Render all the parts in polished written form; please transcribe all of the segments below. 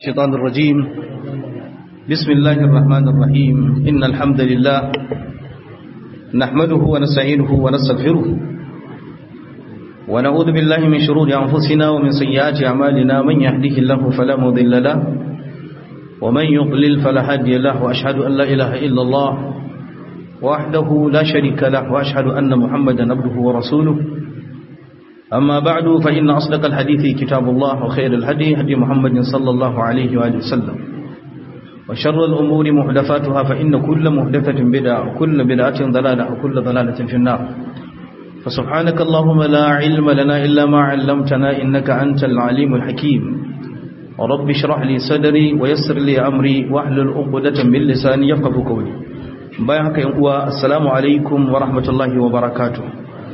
الشيطان الرجيم. بسم الله الرحمن الرحيم. إن الحمد لله نحمده ونستعينه ونستغفره ونعوذ بالله من شرور أنفسنا ومن سيئات أعمالنا. من يهده الله فلا مضل له ومن يضلل فلا هادي له. وأشهد أن لا إله إلا الله وحده لا شريك له وأشهد أن محمدا عبده ورسوله. أما بعد فإن أصدق الحديث كتاب الله وخير الهدي هدي محمد صلى الله عليه وآله وسلم وشر الأمور محدثاتها فإن كل محدثة بدعة وكل بدعة ضلالة وكل ضلالة في النار. فسبحانك اللهم لا علم لنا إلا ما علمتنا إنك أنت العليم الحكيم. ورب اشرح لي صدري ويسر لي أمري واحلل عقدة من لساني يفقهوا قولي. بايعك يا السلام عليكم ورحمة الله وبركاته.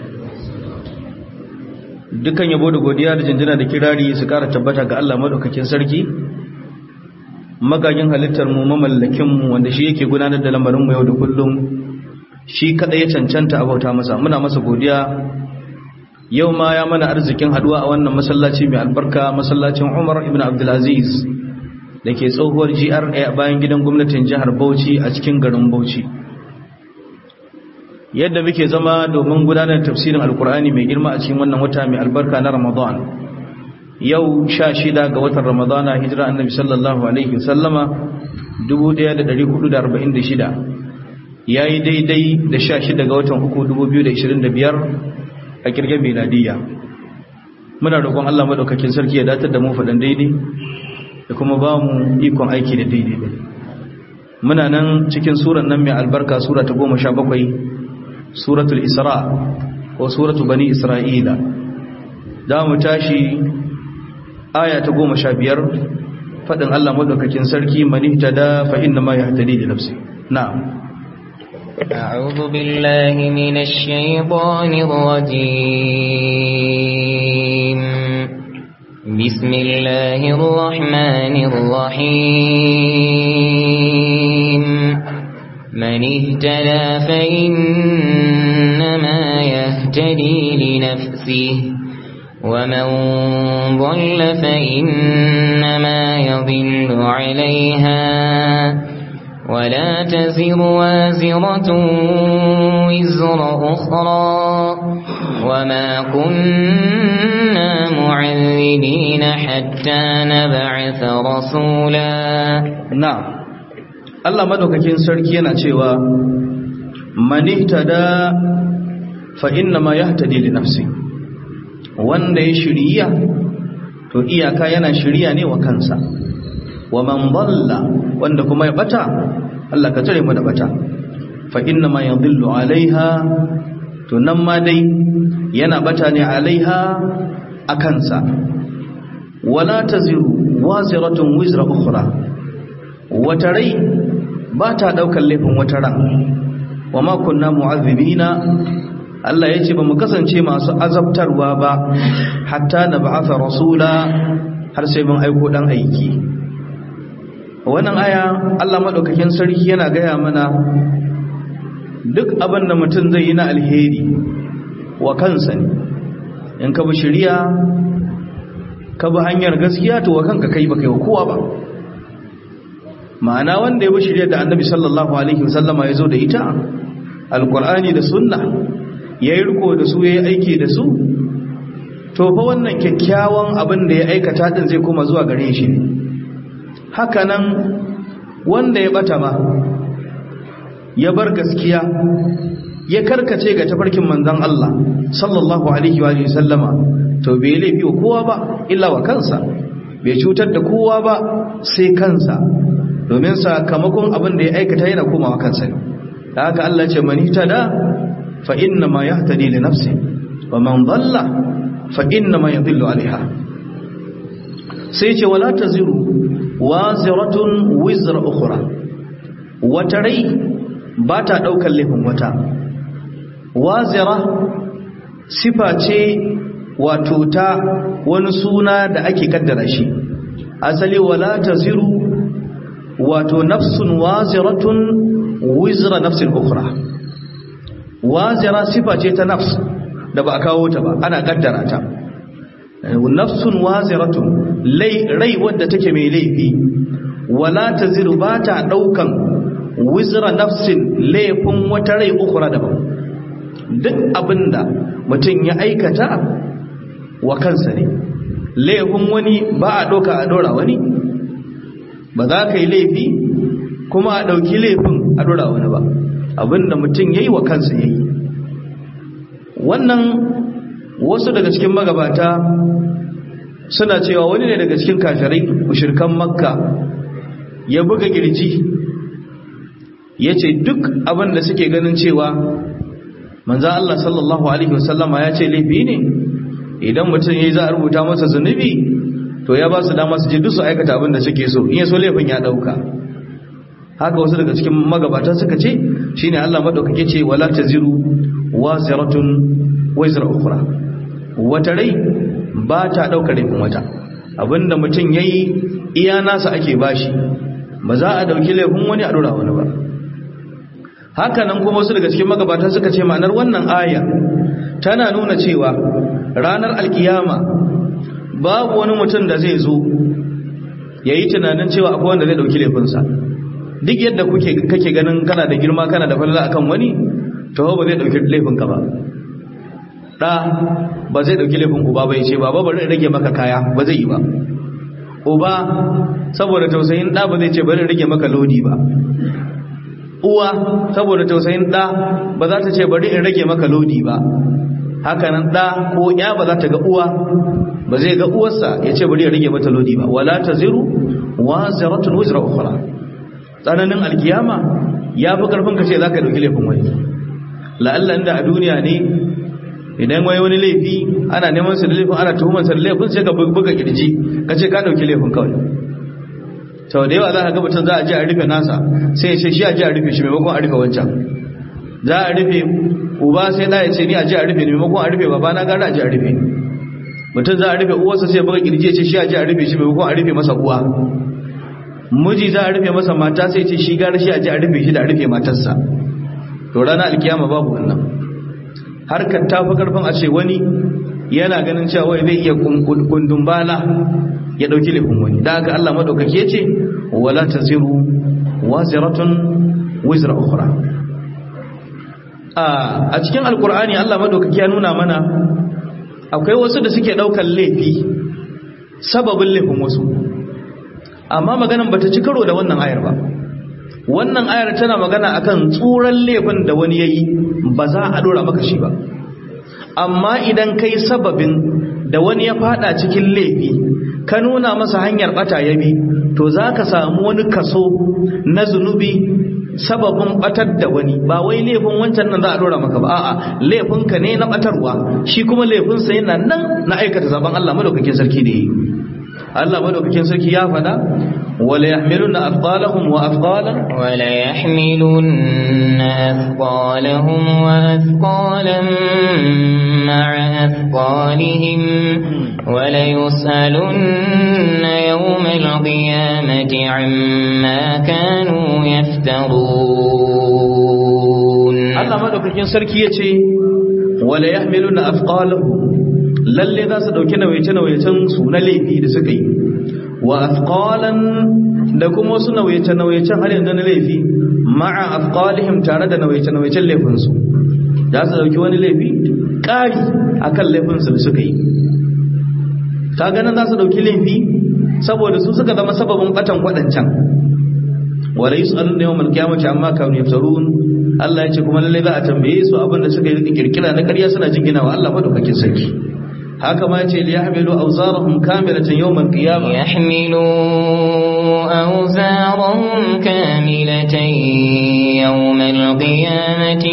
Dukan yabo da godiya da jinjina da kirari su kara tabbata ga Allah madaukakin sarki, magagin halittar mu, mamallakin mu, wanda shi yake gudanar da lamarin mu yau da kullum. Shi kada ya cancanta abauta masa, muna masa godiya. Yau ma ya mana arzikin haduwa a wannan masallaci mai albarka, masallacin Umar ibn Abdul Aziz dake tsohuwar GRA a bayan gidan gwamnatin jihar Bauchi a cikin garin Bauchi. Yadda muke zama domin gudanar tafsirin alkur'ani mai girma a cikin wannan wata mai albarka na Ramadan. Yau 16 ga watan Ramadana, hijira annabi sallallahu alaihi wasallama 1446, yayi daidai da 16 ga watan 3 2025 a kirgin miladiyya. Muna roƙon Allah madaukakin sarki ya datar da mu fadan daidai da kuma ba mu ikon aiki da daidai. Muna nan cikin suran nan mai albarka, sura ta 17, suratul Isra ko suratu bani Isra'ila. Da mu tashi aya ta 15, fadin Allah madaukakin sarki, man ihtada fa inna ma yahtadi li nafsi. Na'am. A'udhu billahi minash shaitanir rajim. Bismillahir rahmanir rahim. من اهتدى فإنما يهتدي لنفسه ومن ضل فإنما يضل عليها ولا تزر وازرة وزر أخرى وما كنا معذبين حتى نبعث رسولا. نعم. Allah madaukakin sarki yana cewa man ihtada fa inna ma yahtadi li nafsi, wanda ya shiriya to iyaka yana shiriya ne wa kansa. Wa man dalla, wanda kuma ya bata, Allah ka tare mu da bata, fa inna ma yadhillu alaiha, to nan ma dai yana bata ne alaiha akansa. Wala taziru waziratun wizra ukhra, wata rai ba ta daukar laifin wata ran. Wa ma kunna mu'azzibina, Allah yace ba mu kasance masu azabtarwa ba hatta na ba'atha rasula, har sai mun aiko dan aiki. Wannan aya Allah madaukakin sarki yana gaya mana duk abin da mutum zai yi na alheri wa kansa ne. In ka bi shari'a, ka bi hanyar gaskiya, to wa kanka kai ba kai wa kowa ba. Ma'ana wanda ya bi shirya da annabi sallallahu alaihi wasallama ya zo da ita, alkur'ani da sunna, ya yi riko da su, ya yi aiki da su, to fa wannan kyakkyawan abin da ya aikata din zai koma zuwa gare shi ne. Hakanan wanda ya bata ma, ya bar gaskiya, ya karkace ga tafarkin manzon Allah sallallahu alaihi wasallama, to bai laifi wa kowa ba illa wa kansa, bai cutar da kowa ba sai kansa, domin sakamakon abin da ya aikata yana komawa kansa ne. Da haka Allah ce man ihtada fa inna ma yahtadi li nafsi wa man dhalla fa inna ma yadhillu alaiha. Sai ce wala taziru waziratun wizra ukhra, wata rai ba ta daukar laifin wata. Wazira sifa ce wato ta wani suna da ake kaddara shi. Asali wala taziru wato nafsun waziratun wizra nafsin ukhra. Wazira sifa ce ta nafs da ba a kawo ta ba, ana kaddara ta. nafsun waziratun rai wadda take mai laifi wala taziru ba ta daukan wizra nafsin laifin wata rai ukura daban. duk abinda mutum ya aikata wa kansa ne, laifin wani ba a doka a dora wani. ba za ka yi laifi kuma a dauki laifin a dora wani ba, abinda mutum yayi wa kansa yayi. wannan wasu daga cikin magabata suna cewa wani ne daga cikin kafirai mushrikan makka ya buga kirji ya ce duk abin da suke ganin cewa manzan Allah sallallahu alaihi wasallama ya ce laifi ne, idan mutum ya yi za a rubuta masa zunubi to ya ba su dama su je duk su aikata abin da suke so, in ya so laifin ya dauka. haka wasu daga cikin magabata suka ce shine Allah madaukake ce wala taziru waziratun wizra ukhra, wata rai ba ta daukar laifin wata. abinda mutum yayi iya nasa ake bashi, ba za a dauki laifin wani a dora wani ba. haka nan kuma wasu daga cikin magabata suka ce ma'anar wannan aya tana nuna cewa ranar alkiyama babu wani mutum da zai zo yayi tunanin cewa akwai wanda zai dauki laifinsa. duk yadda kake ganin kana da girma kana da falala akan wani, to ba zai dauki laifinka ba. da ba zai dauki laifin uba bai ce baba bari rage maka kaya, ba zai yi ba. uba saboda tausayin da ba zai ce bari rage maka lodi ba. uwa saboda tausayin da ba za ta ce bari in rage maka lodi ba. haka nan da ko ya ba za ta ga uwa, ba zai ga uwarsa ya ce bari ya rage mata lodi ba. wala taziru waziratun wizra ukhra, tsananin alkiyama ya fi karfin ka ce za ka dauki laifin wani. la'alla inda a duniya ne idan wani laifi ana neman sa da laifin, ana tuhumar sa da laifin, sai ka buga kirji ka ce ka dauki laifin kawai. sau da yawa za ka ga mutum za a je a rufe nasa sai ya ce shi a je a rufe shi maimakon a rufe wancan. za a rufe uba sai da ya ce ni a je a rufe ni maimakon a rufe baba na gara a je a rufe. mutum za a rufe uwarsa sai buga kirji ya ce shi a je a rufe shi maimakon a rufe masa uwa. miji za a rufe masa mata sai ce shi gara shi a je a rufe shi da a rufe matarsa. to ranar alkiyama babu wannan harkar ta fi karfin a ce wani yana ganin cewa wai zai iya kundun bala ya dauki laifin wani. da haka Allah madaukake ce wala taziru waziratun wizra ukhra. a cikin alkur'ani Allah madaukake ya nuna mana akwai wasu da suke daukar laifi sababin laifin wasu, amma maganan bata ci karo da wannan ayar ba. wannan ayar tana magana akan tsuran laifin da wani yayi ba za a dora maka shi ba. amma idan kai sababin da wani ya fada cikin laifi ka nuna masa hanyar bata ya bi, to za ka samu wani kaso na zunubi sababin batar da wani. ba wai laifin wancan nan za a dora maka ba, a'a laifinka ne na batarwa, shi kuma laifinsa yana nan na aikata zaben Allah madaukakin sarki da yi. Allah madaukakin sarki ya fada wala yahmiluna athqalahum wa athqalan wala yahmiluna athqalahum wa athqalan ma'a athqalihim wala yusaluna yawmal qiyamati amma kanu yaftarun. Allah madaukakin sarki yace wala yahmiluna athqalahum, lalle za su dauki nauyace-nauyacen su na laifi da suka yi, wa afqalan da kuma wasu nauyace-nauyacen har yanzu na laifi ma'a afqalihim, tare da nauyace-nauyacen laifinsu. za su dauki wani laifi ƙari akan laifinsu da suka yi. ta ganin za su dauki laifi saboda su suka zama sababin batan waɗancan. wala yus'alun yawmal qiyamati amma kanu yaftarun. Allah ya ce kuma lalle za a tambaye su abin da suka yi kirkira na ƙarya suna jinginawa Allah madaukakin sarki. haka ma yace liyahmilu awzarahum kamilatan yawmal qiyamah, yahmilu awzarahum kamilatan yawmal qiyamati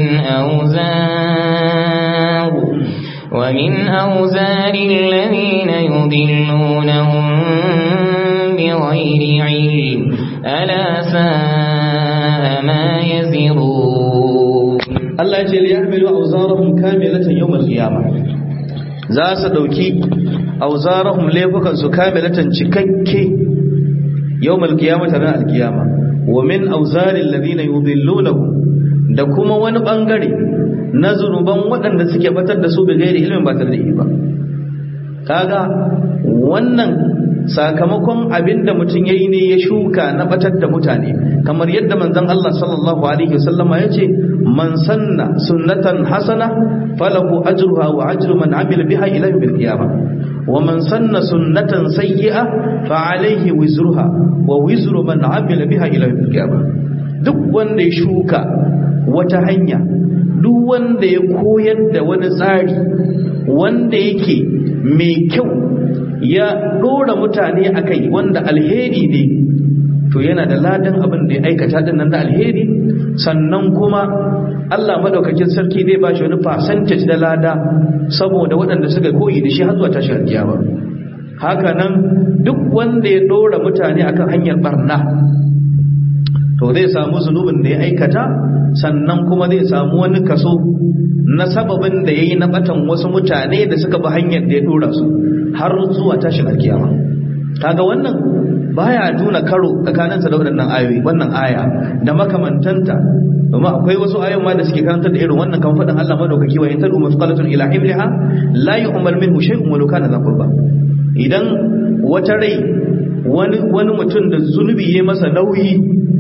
wa min awzari alladhina yudillunahum bighayri ilm ala sa'a ma yazirun. Allah yace liyahmilu awzarahum kamilatan yawmal qiyamah, za su dauki auzarahum laifukan su kamilatan cikakke yawmal qiyamati ran alqiyama, wa min auzaril ladina yudillunahum, da kuma wani bangare na zunuban waɗanda suke batar da su da gairi ilimin batar da ba. kaga wannan sakamakon abinda mutum yayi ne ya shuka na batar da mutane, kamar yadda manzon Allah sallallahu alaihi wasallama yace man sanna sunnatan hasana falahu ajruha wa ajru man amila biha ila yawmil qiyamah wa man sanna sunnatan sayyi'a fa alayhi wizruha wa wizru man amila biha ila yawmil qiyamah. Duk wanda ya shuka wata hanya, duk wanda ya koyar da wani tsari wanda yake mai kyau ya dora mutane akai wanda alheri ne, to yana da ladan abin da ya aikata din nan da alheri, sannan kuma Allah madaukakin sarki zai ba shi wani percentage da lada saboda waɗanda suka koyi da shi har zuwa tashi alkiyama. Haka nan duk wanda ya dora mutane akan hanyar barna, to zai samu zunubin da ya aikata, sannan kuma zai samu wani kaso na sababin da yayi na batan wasu mutane da suka bi hanyar da ya dora su har zuwa tashin alkiyama. Kaga wannan baya nuna karo tsakaninsa da waɗannan ayoyi, wannan aya da makamantanta, domin akwai wasu ayoyi ma da suke karantar da irin wannan, kan faɗin Allah madaukaki wa yantadu mafqalatun ila himliha la yu'mal minhu shay'un wa law kana dha qurba. Idan wata rai wani mutum da zunubi yayi masa nauyi,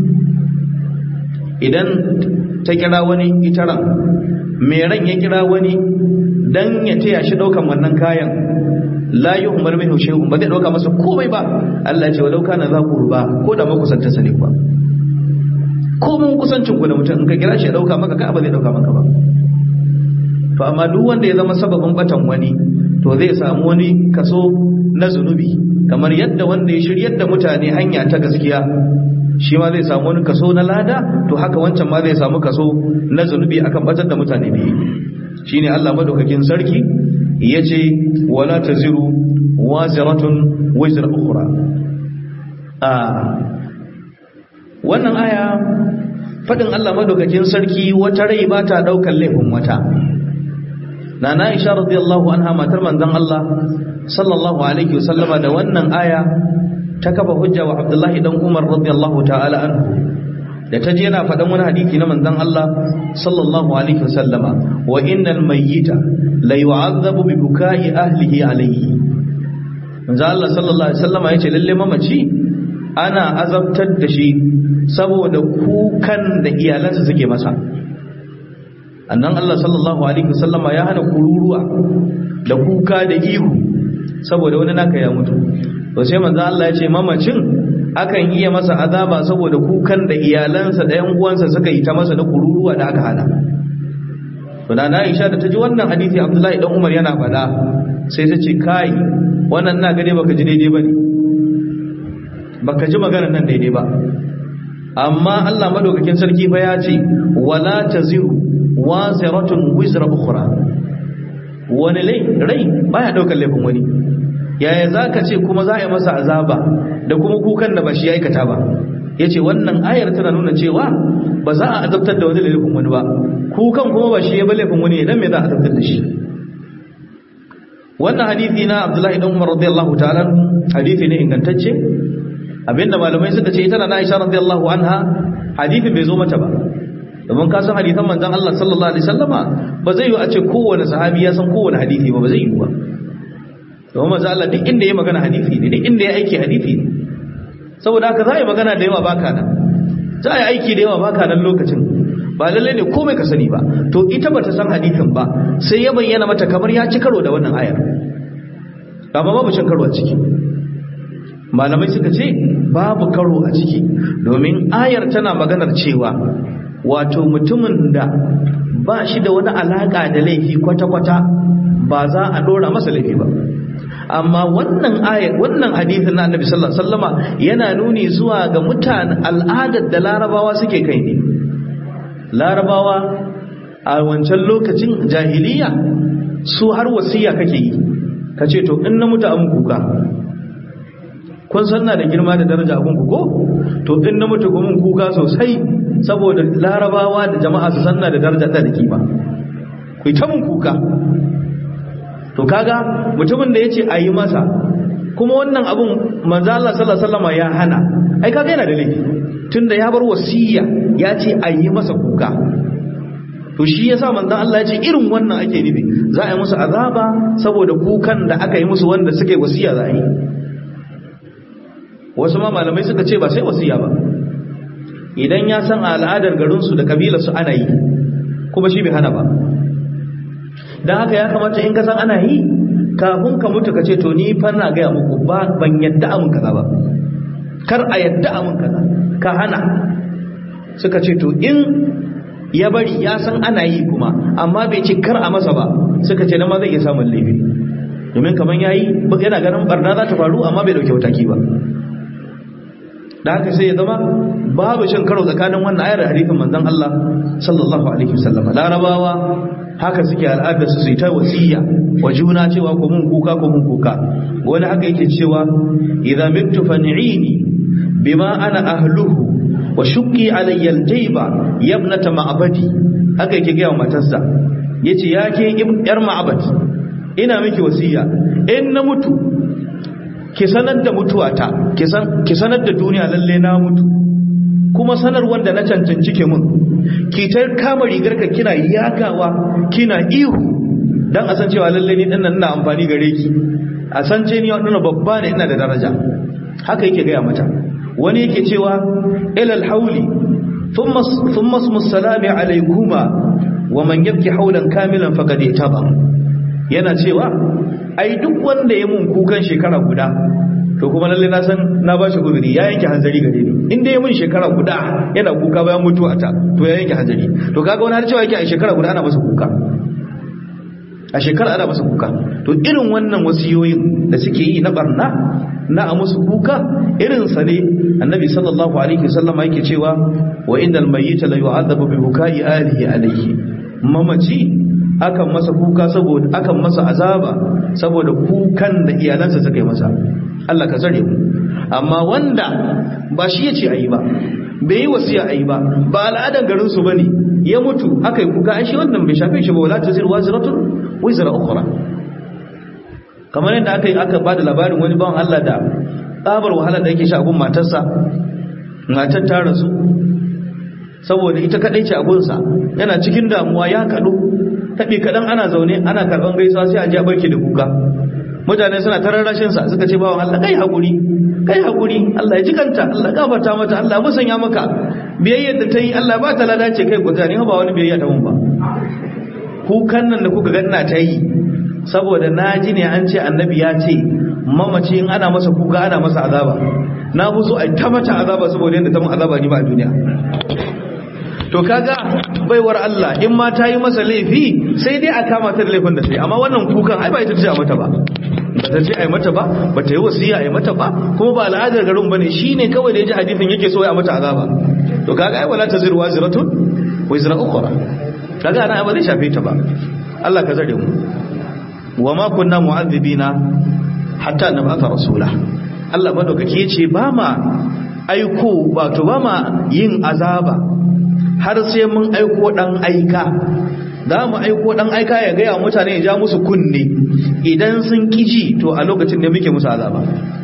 idan ta kira wani itaran, mai ran ya kira wani dan ya taya shi daukan wannan kayan, la yu'mar minhu shay'un, ba zai dauka masa komai ba. Allah ya ce walau kana za qurba, ko da makusanta sane ba, ko mun kusancin ku da mutum in ka kira shi ya dauka maka, ka ba zai dauka maka ba. To amma duk wanda ya zama sababin batan wani, to zai samu wani kaso na zunubi, kamar yadda wanda ya shiryar da mutane hanya ta gaskiya shi ma zai samu wani kaso na lada, to haka wancan ma zai samu kaso na zunubi akan batar da mutane ne. Shine Allah madaukakin sarki yace wala taziru waziratun wizra ukhra. Wannan aya fadin Allah madaukakin sarki, wata rai ba ta daukar laifin wata. Nana Aisha radiyallahu anha, matar manzon Allah sallallahu alaihi wasallama, da wannan aya ta kafa hujja wa Abdullahi dan Umar radiyallahu ta'ala anhu, da ta je yana faɗan wani hadisi na manzon Allah sallallahu alaihi wasallama, wa innal mayyita la yu'adhabu bi bukai ahlihi alayhi. Manzon Allah sallallahu alaihi wasallama yace lalle mamaci ana azabtar da shi saboda kukan da iyalansa suke masa. Annan Allah sallallahu alaihi wasallama ya hana kururuwa da kuka da ihu saboda wani naka ya mutu. To sai manzo Allah ya ce mamacin akan iya masa azaba saboda kukan da iyalansa da ƴan uwansa suka yi ta masa da kururuwa da aka hana. To da Aisha da ta ji wannan hadisi Abdullahi dan Umar yana faɗa, sai ta ce kai wannan na gane baka ji daidai bane, baka ji maganar nan daidai ba. Amma Allah madaukakin sarki fa ya ce wala taziru waziratun wizra ukhra. Wani rai baya daukar laifin wani, yaya za ka ce kuma za a yi masa azaba da kuma kukan da ba shi ya aikata ba? Ya ce wannan ayar tana nuna cewa ba za a azabtar da wani laifin wani ba, kukan kuma ba shi ya ba laifin wani, idan me za a azabtar da shi? Wannan hadithi na Abdullahi dan Umar radiyallahu ta'ala hadithi ne ingantacce. Abinda malamai suka ce ita na Aisha radiyallahu anha hadithi bai zo mata ba, domin ka san hadithan manzon Allah sallallahu alaihi wasallama ba zai yi a ce kowane sahabi ya san kowane hadithi ba zai yi ba. Domin manzon Allah duk inda ya magana hadithi ne, duk inda ya aiki hadithi ne. Saboda haka za a yi magana da yawa baka nan, za a yi aiki da yawa baka nan lokacin, ba lallai ne komai ka sani ba. To ita bata san hadithin ba, sai ya bayyana mata kamar ya ci karo da wannan ayar, amma babu cin karo a ciki. Malamai suka ce babu karo a ciki, domin ayar tana maganar cewa wato mutumin da ba shi da wani alaka da laifi kwata-kwata ba za a dora masa laifi ba. Amma wannan ayat, wannan hadisin na Annabi sallallahu alaihi wasallama yana nuni zuwa ga mutanen al'adar da Larabawa suke kai ne. Larabawa a wancan lokacin jahiliya su har wasiya kake yi, kace to in na mutu an kuka, kun sanna da girma da daraja a gunku ko, to in na mutu gumin kuka sosai saboda Larabawa da jama'a su sanna da daraja da kima, ku ta mun kuka. To kaga mutumin da yace ayi masa, kuma wannan abun manzo Allah sallallahu alaihi wasallam ya hana, ai kaga yana da laifi tunda ya bar wasiya ya ce ayi masa kuka. to shi yasa manzon Allah ya ce irin wannan ake nufi, za a yi musu azaba saboda kukan da aka yi musu wanda suka yi wasiya za a yi. Wasu ma malamai suka ce ba sai wasiya ba, idan ya san al'adar garinsu da kabilarsu ana yi kuma shi bai hana ba, don haka ya kamata in ka san ana yi kafin ka mutu ka ce to ni fa na gaya muku ban yadda amin kaza ba, kar a yadda amin kaza, ka hana. Suka ce to in ya bari ya san ana yi kuma amma bai ce kar a masa ba, suka ce nan ma zai iya samun laifi, domin kaman yayi yana ganin barna za ta faru amma bai dauke mataki ba. Da haka sai ya zama babu shin karo tsakanin wannan ayar da hadisin manzon Allah sallallahu alaihi wasallam. Larabawa haka suke al'adar su yi ta wasiya wa juna cewa ko mun kuka ko mun kuka. Wani haka yake cewa idza mittu fan'ini bima ana ahluhu wa shukki alayya aljayba yabnata ma'abadi. Haka yake ga matarsa, yace yake yar ma'abad, ina miki wasiya in na mutu ki sanar da mutuwata, ki sanar da duniya lalle na mutu, kuma sanar wanda na cancanci ke mun, ki ta kama rigarka kina yagawa kina ihu dan a san cewa lalle ni dinnan ina amfani gare ki, a san ce ni wannan babba ne ina da daraja. Haka yake gaya mata. Wani yake cewa ilal hauli thumma ismu salami alaykuma wa man yabki haulan kamilan faqad itaba. Yana cewa ai duk wanda ya mun kukan shekara guda to kuma lalle na san na bashi gurbi, ya yanke hanzari gare ni. In dai ya mun shekara guda yana kuka bayan mutuwa ta to ya yanke hanzari. To kaga wani har cewa yake a shekara guda ana masa kuka, a shekara ana masa kuka. To irin wannan wasiyoyin da suke yi na barna na a musu kuka irin sa ne annabi sallallahu alaihi wasallam yake cewa wa innal mayyita la yu'adhabu bi bukai alihi alayhi. Mamaci akan masa kuka saboda akan masa azaba saboda kukan da iyalansa suka yi masa. Allah ka tsare mu. Amma wanda ba shi yace ayi ba, bai yi wasiya ayi ba, ba al'adan garin su bane, ya mutu aka yi kuka, ai shi wannan bai shafe shi ba. Wala tazir waziratun wizra ukhra. Kamar yadda aka bada labarin wani bawan Allah da tsabar wahala da yake sha gun matarsa, matar ta rasu saboda ita kadai ce a gunsa, yana cikin damuwa ya kado taɓi kaɗan, ana zaune ana karɓan gaisuwa sai a ji a barke da kuka. Mutane suna tarar rashinsa suka ce bawan Allah kai haƙuri, Allah ya jikanta, Allah gafarta mata, Allah musanya maka biyayyar da ta yi, Allah ba ta lada ce kai kuta ne ba wani biyayya ta mun ba. Kukan nan da kuka ganna ta yi saboda na ji ne an ce annabi ya ce mamaci in ana masa kuka ana masa azaba, na fi so a ta mata azaba saboda yadda ta mun azaba ni ba a duniya. To kaga baiwar Allah in ma ta yi masa laifi sai dai a kama ta da laifin da sai, amma wannan kukan ai ba ita ce a mata ba, ba ta ce a yi mata ba, ba ta yi wasiya a yi mata ba, kuma ba al'adar garin bane, shine kawai da ya ji hadisin yake so ya mata azaba. To kaga ai wala taziru waziratun wizra ukhra, kaga ana ba zai shafe ta ba. Allah ka zare mu. Wa ma kunna mu'adhibina hatta nab'atha rasula. Allah madaukake yace ba ma aiko, wato ba ma yin azaba har sai mun aiko dan aika. Za mu aiko dan aika ya gaya mutane, ya ja musu kunne, idan sun kiji to a lokacin da muke musu azaba.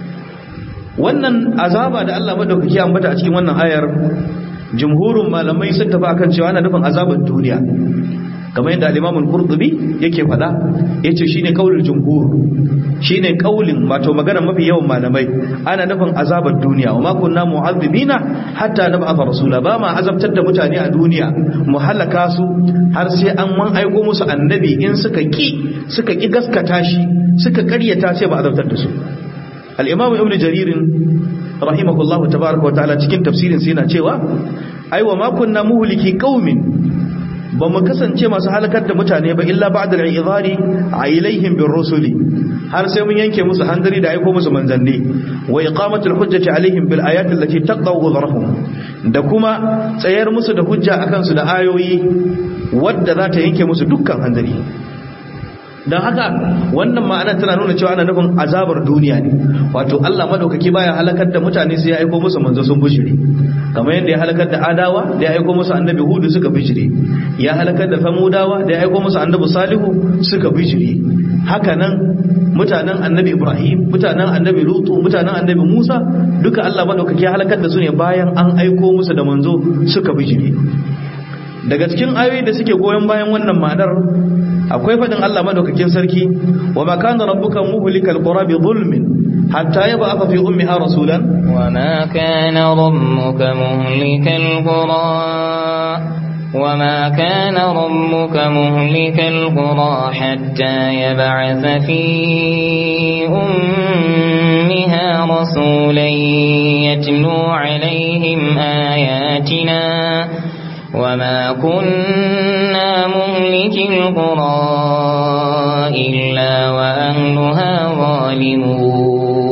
Wannan azaba da Allah madaukaki ya ambata a cikin wannan ayar, jumhurun malamai sun tafi akan cewa ana nufin azabar duniya, kamar yadda al-Imam al-Qurtubi yake faɗa, yace shine kaulin jumhur, shine kaulin wato magana mafi yawan malamai, ana nufin azabar duniya. Wa ma kunna mu'adhibina hatta nab'atha rasula, ba ma azabtar da mutane a duniya mu halaka su har sai an man aiko musu annabi, in suka ki gaskata shi, suka karyata, sai ba azabtar da su. Al-Imam Ibn Jarir rahimahullahu tabaaraka wa ta'ala cikin tafsirin sa yana cewa ai wa ma kunna muhliki qaumin, ba mu kasance masu halakar da mutane ba illa ba'da al-i'zari ilaihim bir rusuli, har sai mun yanke musu hanzari da aiko musu manzanni, wa iqamatul hujjati alaihim bil ayati allati taqdaw udhrahum, da kuma tsayar musu da hujja akan su da ayoyi wadda za ta yanke musu dukkan hanzari. Dan haka wannan ma'ana tana nuna cewa ana nufin azabar duniya ne, wato Allah madaukaki baya halakar da mutane sai ya aiko musu manzo sun bishire, kamar yadda ya halakar da Adawa da ya aiko musu annabi Hudu suka bishire, ya halakar da Samudawa da ya aiko musu annabi Salihu suka bishire. Haka nan mutanen annabi Ibrahim, mutanen annabi Lutu, mutanen annabi Musa, duka Allah madaukaki ya halakar da su ne bayan an aiko musu da manzo suka bishire. daga cikin ayoyi da suke goyon bayan wannan ma'anar akwai fadin Allah madaukakin sarki wa ma kana rabbuka muhlikal qura bi zulmin hatta yab'atha fi ummiha rasulan wa ma kana rabbuka muhlikal qura وما كان ربك مهلك القرى حتى يبعث في أمها رسولا يتلو عليهم آياتنا وما كنا مهلك القرى إلا وأهلها ظالمون.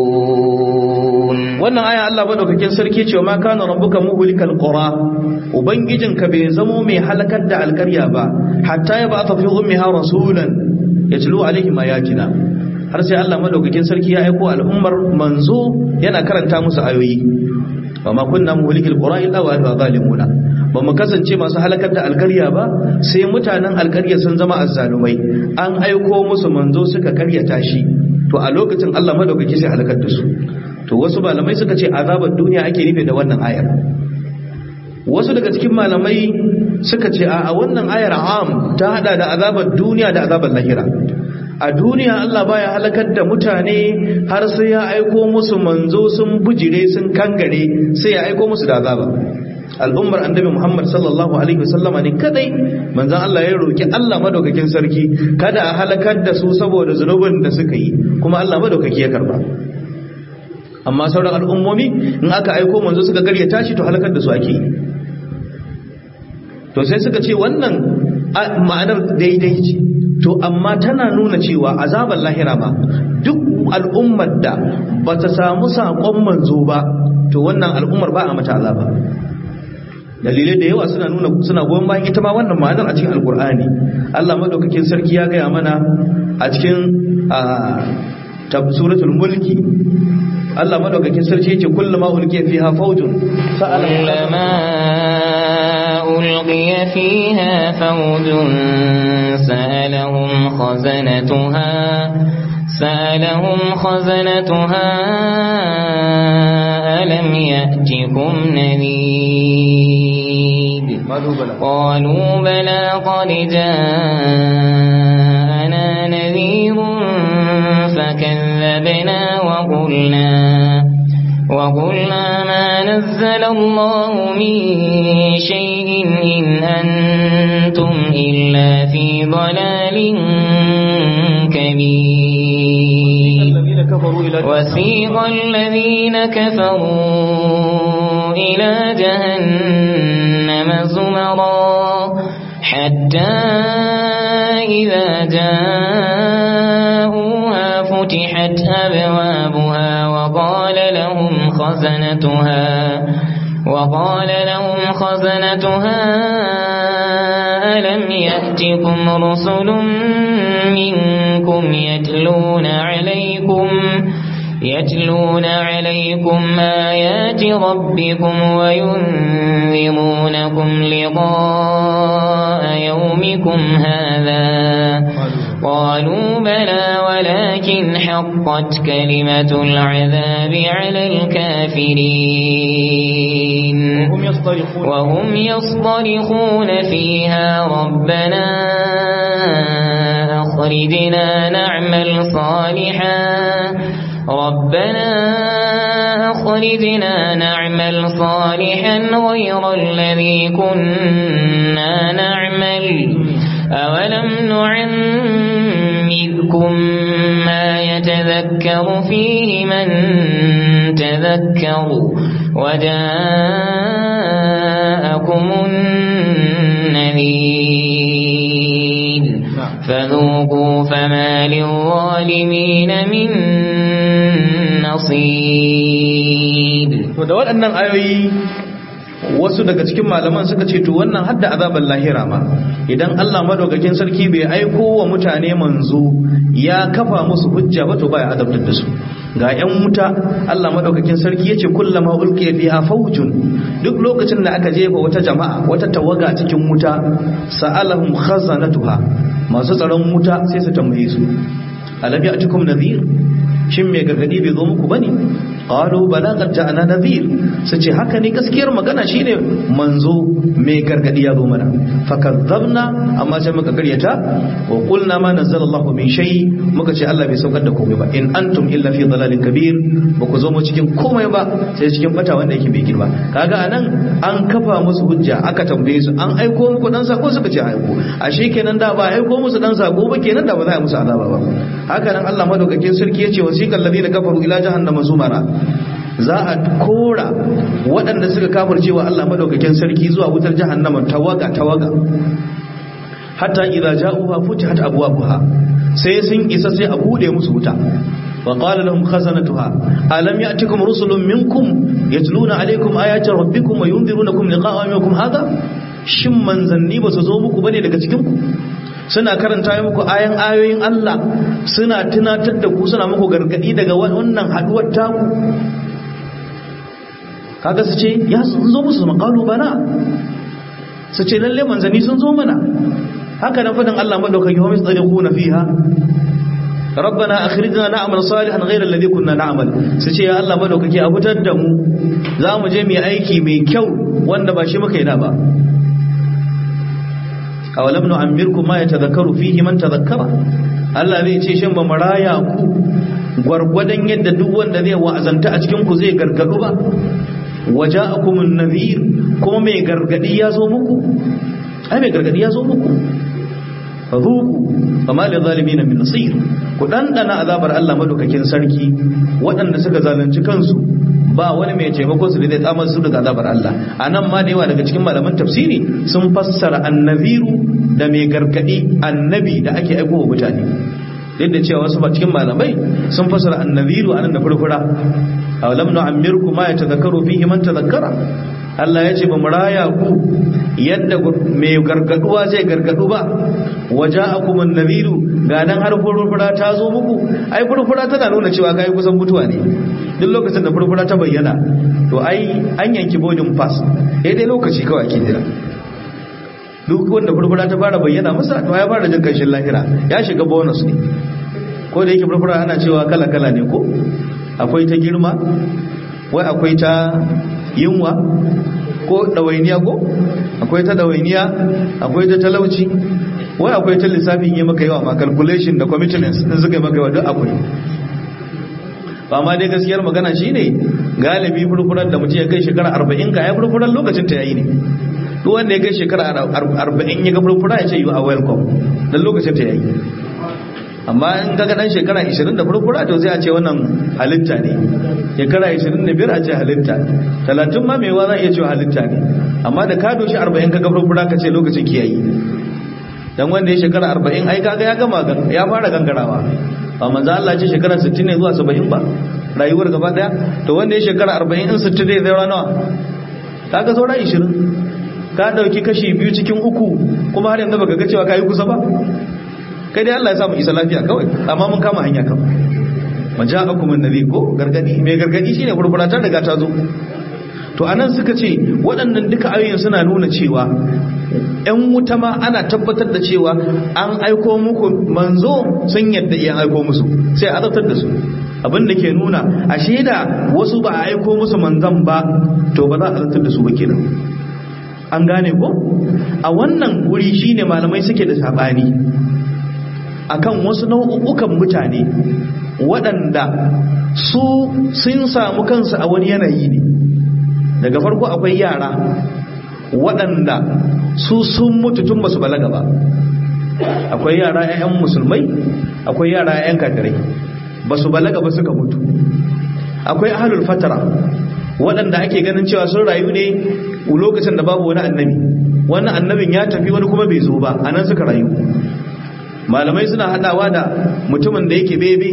wannan aya Allah madaukakin sarki ce ma kana rabbuka muhlikal qura, ubangijinka bai zamo mai halakar da alƙarya ba hatta ya ba'atha fi ummiha rasulan yatlu alaihim ayatina, har sai Allah madaukakin sarki ya aiko al'ummar manzo yana karanta musu ayoyi. wa ma kunna muhlikal qura illa wa ahliha zalimuna, ba mu kasance masu halakar da alƙarya ba sai mutanen alƙarya sun zama azzalumai, an aiko musu manzo suka karyata shi, to a lokacin Allah madaukaki sai halakar da su. to wasu malamai suka ce azabar duniya ake nufi da wannan ayar, wasu daga cikin malamai suka ce a wannan ayar am ta hada da azabar duniya da azabar lahira. a duniya Allah baya halakar da mutane har sai ya aiko musu manzo sun bujire sun kangare, sai ya aiko musu da azaba. al'ummar annabi Muhammad sallallahu alaihi wasallama ne kadai manzon Allah ya roki Allah madaukakin sarki kada a halakar da su saboda zunubin da suka yi, kuma Allah madaukaki ya karba. amma sauran al'ummomi in aka aiko manzo suka karyata shi to halakar da su ake yi. to sai suka ce wannan ma'anar daidai ce, to amma tana nuna cewa azabar lahira ba duk al'ummar da ba ta samu saƙon manzo ba to wannan al'ummar ba a mata azaba. dalilai da yawa suna goyon bayan ita ma wannan ma'anar a cikin alkur'ani. Allah madaukakin sarki ya gaya mana a cikin suratul mulki, Allah madaukakin sarki yake kullama ulqiya fiha fawjun kullama ulqiya fiha fawjun سألهم خزنتها ألم يأتكم نذير قالوا بلى قد جاءنا نذير فكذبنا وقلنا ما نزل الله من شيء إن أنتم إلا في ضلال كبير. وسيق الذين كفروا إلى جهنم زمرا حتى إذا جاءوها فتحت أبوابها وقال لهم خزنتها ألم يأتكم رسل منكم يتلون عليكم آيات ربكم وينذرونكم لقاء يومكم هذا قالوا بلى ولكن حقت كلمة العذاب على الكافرين وهم يصطرخون فيها ربنا أخرجنا نعمل صالحا غير الذي كنا نعمل أولم نعمركم ما يتذكر فيه من تذكر وجاءكم النذير فذوقوا فما للظالمين من نصير. da waɗannan ayoyi wasu daga cikin malaman suka ce to wannan hadda azaban lahira ma idan Allah madaukakin sarki bai aiko wa mutane manzo ya kafa musu hujja ba to baya azabtar da su. ga ƴan wuta Allah madaukakin sarki yace kullama ulqiya fiha fawjun, duk lokacin da aka jefa wata jama'a wata tawaga cikin wuta sa'alahum khazanatuha, masu tsaron wuta sai su tambaye su alam ya'tikum nadhir, shin mai gargadi bai zo muku bane? qalu bala qad ja'ana nadhir sace haka ne gaskiyar magana shine manzo mai gargadi ya zo mana fakadzabna amma sai muka karyata wa qulna ma nazzalallahu min shay muka ce Allah bai saukar da komai ba in antum illa fi dalalin kabir ba ku zo mu cikin komai ba sai cikin bata wanda yake bai girma kaga anan an kafa musu hujja aka tambaye su an aiko muku dan sako suka ce aiko ashe kenan da ba aiko musu dan sako ba kenan da ba za a musu azaba ba haka nan Allah madaukakin sarki yace wasiqal ladina kafaru ila jahannama zumara za a kora waɗanda suka kafircewa Allah madaukakin sarki zuwa wutar jahannama tawaga hatta idza ja'uha futihat abwabuha sai sun isa sai a bude musu wuta wa qala lahum khazanatuha alam ya'tikum rusulun minkum yatluna alaykum ayati rabbikum wa yunzirunakum liqa'a yawmikum hadha shin manzanni ba su zo muku bane daga cikin ku suna karanta muku ayoyin Allah suna tunatar da ku suna muku gargadi daga wannan haduwar taku kaga su ce ya sun zo musu maqalu bana su ce lalle manzanni sun zo mana haka nan fadin Allah madaukaki wa misdariquna fiha rabbana akhrijna na'mal salihan ghayra alladhi kunna na'mal su ce ya Allah madaukaki a fitar da mu za mu je mu yi aiki mai kyau wanda ba shi muka yi da ba awalam nu'ammirkum ma yatadhakkaru fihi man tadhakkara Allah zai ce shin ba maraya ku gwargwadon yadda duk wanda zai wa'azanta a cikin ku zai gargadu ba waja'akumun nadhir kuma mai gargadi ya zo muku ai mai gargadi ya zo muku fadhuku fama lil zalimin min nasir ku dandana azabar Allah madaukakin sarki waɗanda suka zalunci kansu ba wani mai taimako su da zai tsamar su daga azabar Allah anan ma da yawa daga cikin malaman tafsiri sun fassara annabiru da mai gargadi annabi da ake aiko wa mutane yadda cewa wasu ba cikin malamai sun fassara annabiru anan da furfura awalam nu'ammirkum ma yatadhakkaru fihi man tadhakkara Allah ya ce ba mu raya ku yadda mai gargaduwa zai gargadu ba waja'akum an-nadhiru ga dan har furfura ta zo muku ai furfura tana nuna cewa kai kusan mutuwa ne duk lokacin da furfura ta bayyana to ai an yanki boarding pass dai lokaci kawai ake jira duk wanda furfura ta fara bayyana masa to ya fara jin kashin lahira ya shiga bonus ne ko da yake furfura ana cewa kala kala ne ko akwai ta girma wai akwai ta yunwa ko ɗawainiya ko akwai ta ɗawainiya akwai ta talauci wai akwai ta lissafin yi maka yawa ma calculation da commitments din suka yi maka yawa duk akwai ba ma dai gaskiyar magana shine galibi furfurar da mutum ya kai shekara 40 ka ya furfurar lokacin ta yayi ne duk wanda ya kai shekara 40 ya ga furfura ya ce you are welcome dan lokacin ta yayi amma in kaga dan shekara 20 da furfura to sai a ce wannan halitta ne shekara 25 a ce halitta 30 ma mewa za a iya cewa halitta ne amma da ka doshi 40 kaga furfura ka ce lokacin kiyayi dan wanda ya shekara 40 ai kaga ya gama ya fara gangarawa ba manzo Allah ce shekara 60 ne zuwa 70 ba rayuwar gaba daya to wanda ya shekara 40 in 60 zai zaura nawa kaga saura 20 ka dauki kashi 2 cikin 3 kuma har yanzu baka ga cewa kai kusa ba kai dai Allah ya samu isa lafiya kawai amma mun kama hanya kawai maja'akum an-nadhir ko gargadi mai gargadi shine furfura ta daga ta zo to anan suka ce waɗannan duka ayoyin suna nuna cewa ƴan wuta ma ana tabbatar da cewa an aiko muku manzo sun yadda iyan aiko musu sai a azabtar da su abin da ke nuna ashe da wasu ba a aiko musu manzon ba to ba za a azabtar da su ba kenan an gane ko a wannan wuri shine malamai suke da sabani akan wasu nau'ukan mutane waɗanda su sun samu kansu a wani yanayi ne daga farko akwai yara waɗanda su sun mutu tun basu balaga ba akwai yara 'ya'yan musulmai akwai yara 'ya'yan kafirai basu balaga ba suka mutu akwai ahlul fatara waɗanda ake ganin cewa sun rayu ne lokacin da babu wani annabi wannan annabin ya tafi wani kuma bai zo ba anan suka rayu malamai suna hadawa da mutumin da yake bebe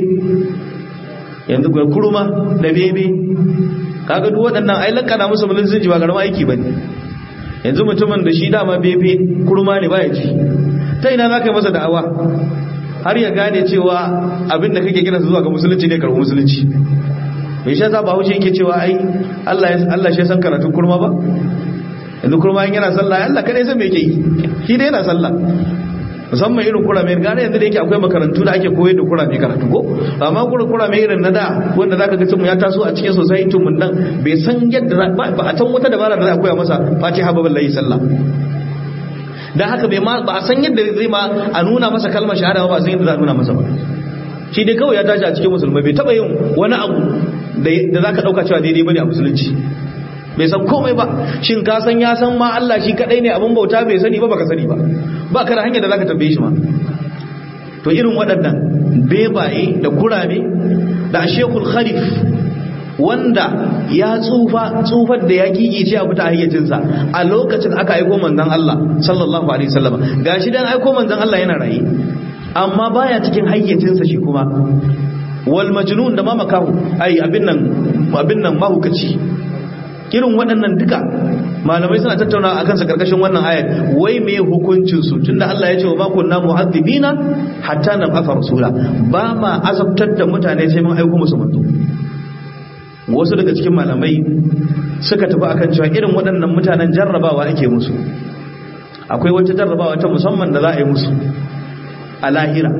yanzu ga kurma da bebe kaga duk waɗannan ai lakana musu mulkin ji ba garma aiki bane yanzu mutumin da shi dama bebe kurma ne baya ji ta ina zaka yi masa da'awa har ya gane cewa abin da kake kira zuwa ga musulunci ne karɓi musulunci me shi yasa Bahaushe yake cewa ai Allah shi san karatun kurma ba yanzu kurma in yana sallah Allah kadai san me yake yi shi dai yana sallah musamman irin kurame gane yanzu da yake akwai makarantu da ake koyar da kurame karatu ko amma kurame irin na da wanda zaka ga mutum ya taso a cikin society mun nan bai san yadda ba a san wata dabara da za a koya masa Fatiha ba wallahi sallah dan haka ba a san yadda zai ma a nuna masa kalmar shahada ba a san yadda za a nuna masa ba shi dai kawai ya tashi a cikin musulmai bai taba yin wani abu da zaka dauka cewa daidai bane a musulunci bai san komai ba shin ka san ya san ma Allah shi kadai ne abin bauta bai sani ba baka sani ba ba ka da hanyar da zaka tambaye shi ma to irin waɗannan bebaye da kurame da Sheikhul Kharif wanda ya tsufar da ya gigice a fita hayyacinsa a lokacin aka aiko manzon Allah sallallahu alaihi wasallam gashi dan aiko manzon Allah yana raye amma baya cikin hayyacinsa shi kuma wal majnun da ma makahu ai abin nan mahukaci irin waɗannan duka malamai suna tattaunawa akan sa karkashin wannan ayat wai me hukuncin su tunda Allah ya ce wa ma kunna mu'adhibina hatta nab'atha rasula ba ma azabtar da mutane sai mun aiko musu manzo wasu daga cikin malamai suka tafi akan cewa irin waɗannan mutanen jarrabawa ake musu akwai wata jarrabawa ta musamman da za a yi musu a lahira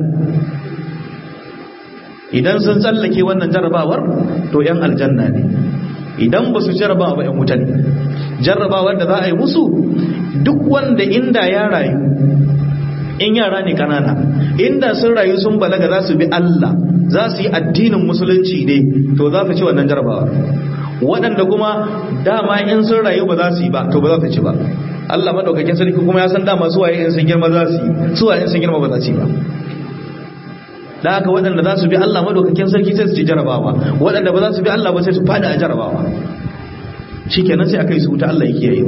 idan sun tsallake wannan jarrabawar to yan aljanna ne idan ba su jarrabawa ba yan wuta ne jarrabawar da za a yi musu duk wanda inda ya rayu in yara ne kanana inda sun rayu sun balaga za su bi Allah za su yi addinin musulunci ne to za su ci wannan jarrabawar waɗanda kuma dama in sun rayu ba za su yi ba to ba za su ci ba Allah madaukakin sarki kuma ya san dama su waye in sun girma za su yi su waye in sun girma ba za su yi ba da haka waɗanda za su bi Allah madaukakin sarki sai su ci jarabawa waɗanda ba za su bi Allah ba sai su fada a jarabawa shikenan sai aka yi su wuta Allah ya kiyaye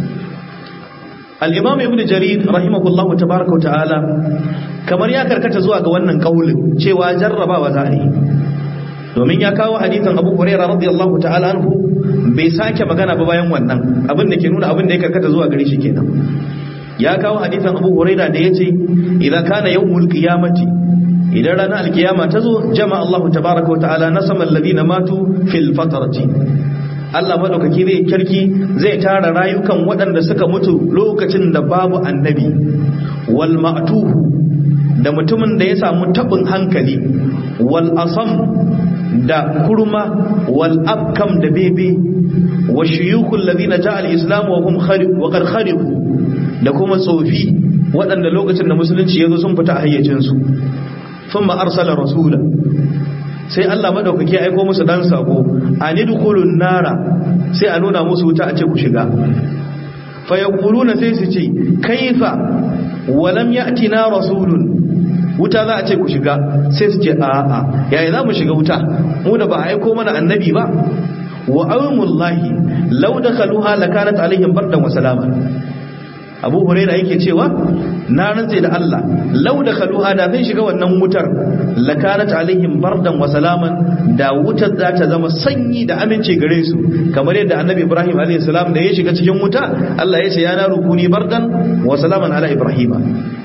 al-Imam Ibn Jarir rahimahullahu tabaaraka wa ta'ala kamar ya karkata zuwa ga wannan kaulin cewa jarrabawa za a yi domin ya kawo hadisin Abu Hurairah radiyallahu ta'ala anhu bai sake magana ba bayan wannan abin da ke nuna abin da ya karkata zuwa gare shi kenan ya kawo hadisin Abu Hurairah da yace idza kana yawmul qiyamati idan ranar alkiyama ta zo jama'a Allah tabaraka wa ta'ala nasama alladhina matu fil fatrati Allah madaukaki zai kirki zai tara rayukan waɗanda suka mutu lokacin da babu annabi wal ma'tuhu da mutumin da ya samu tabin hankali wal asam da kurma wal abkam da bebe wa shuyukhul ladina ja'a al-islam wa hum kharib wa qad kharibu da kuma tsofi waɗanda lokacin da musulunci yazo sun fita a hayyacin su thumma arsala rasula sai Allah madaukaki ya aika musu dan sako anidkhulun nara sai a nuna musu wuta a ce ku shiga fa yaquluna sai su ce kaifa wa lam ya'tina rasulun wuta za a ce ku shiga sai su ce a'a yayin za mu shiga wuta mu da ba a aiko mana annabi ba wa awmullahi law dakhaluha lakanat alaihim bardan wa salama Abu Hurairah yake cewa na rantse da Allah law dakhaluha da zai shiga wannan wutar lakanat alaihim bardan wa salaman da wutar za ta zama sanyi da aminci gare su kamar yadda Annabi Ibrahim alaihi salam da ya shiga cikin wuta Allah ya ce ya naru kuni bardan wa salaman ala Ibrahima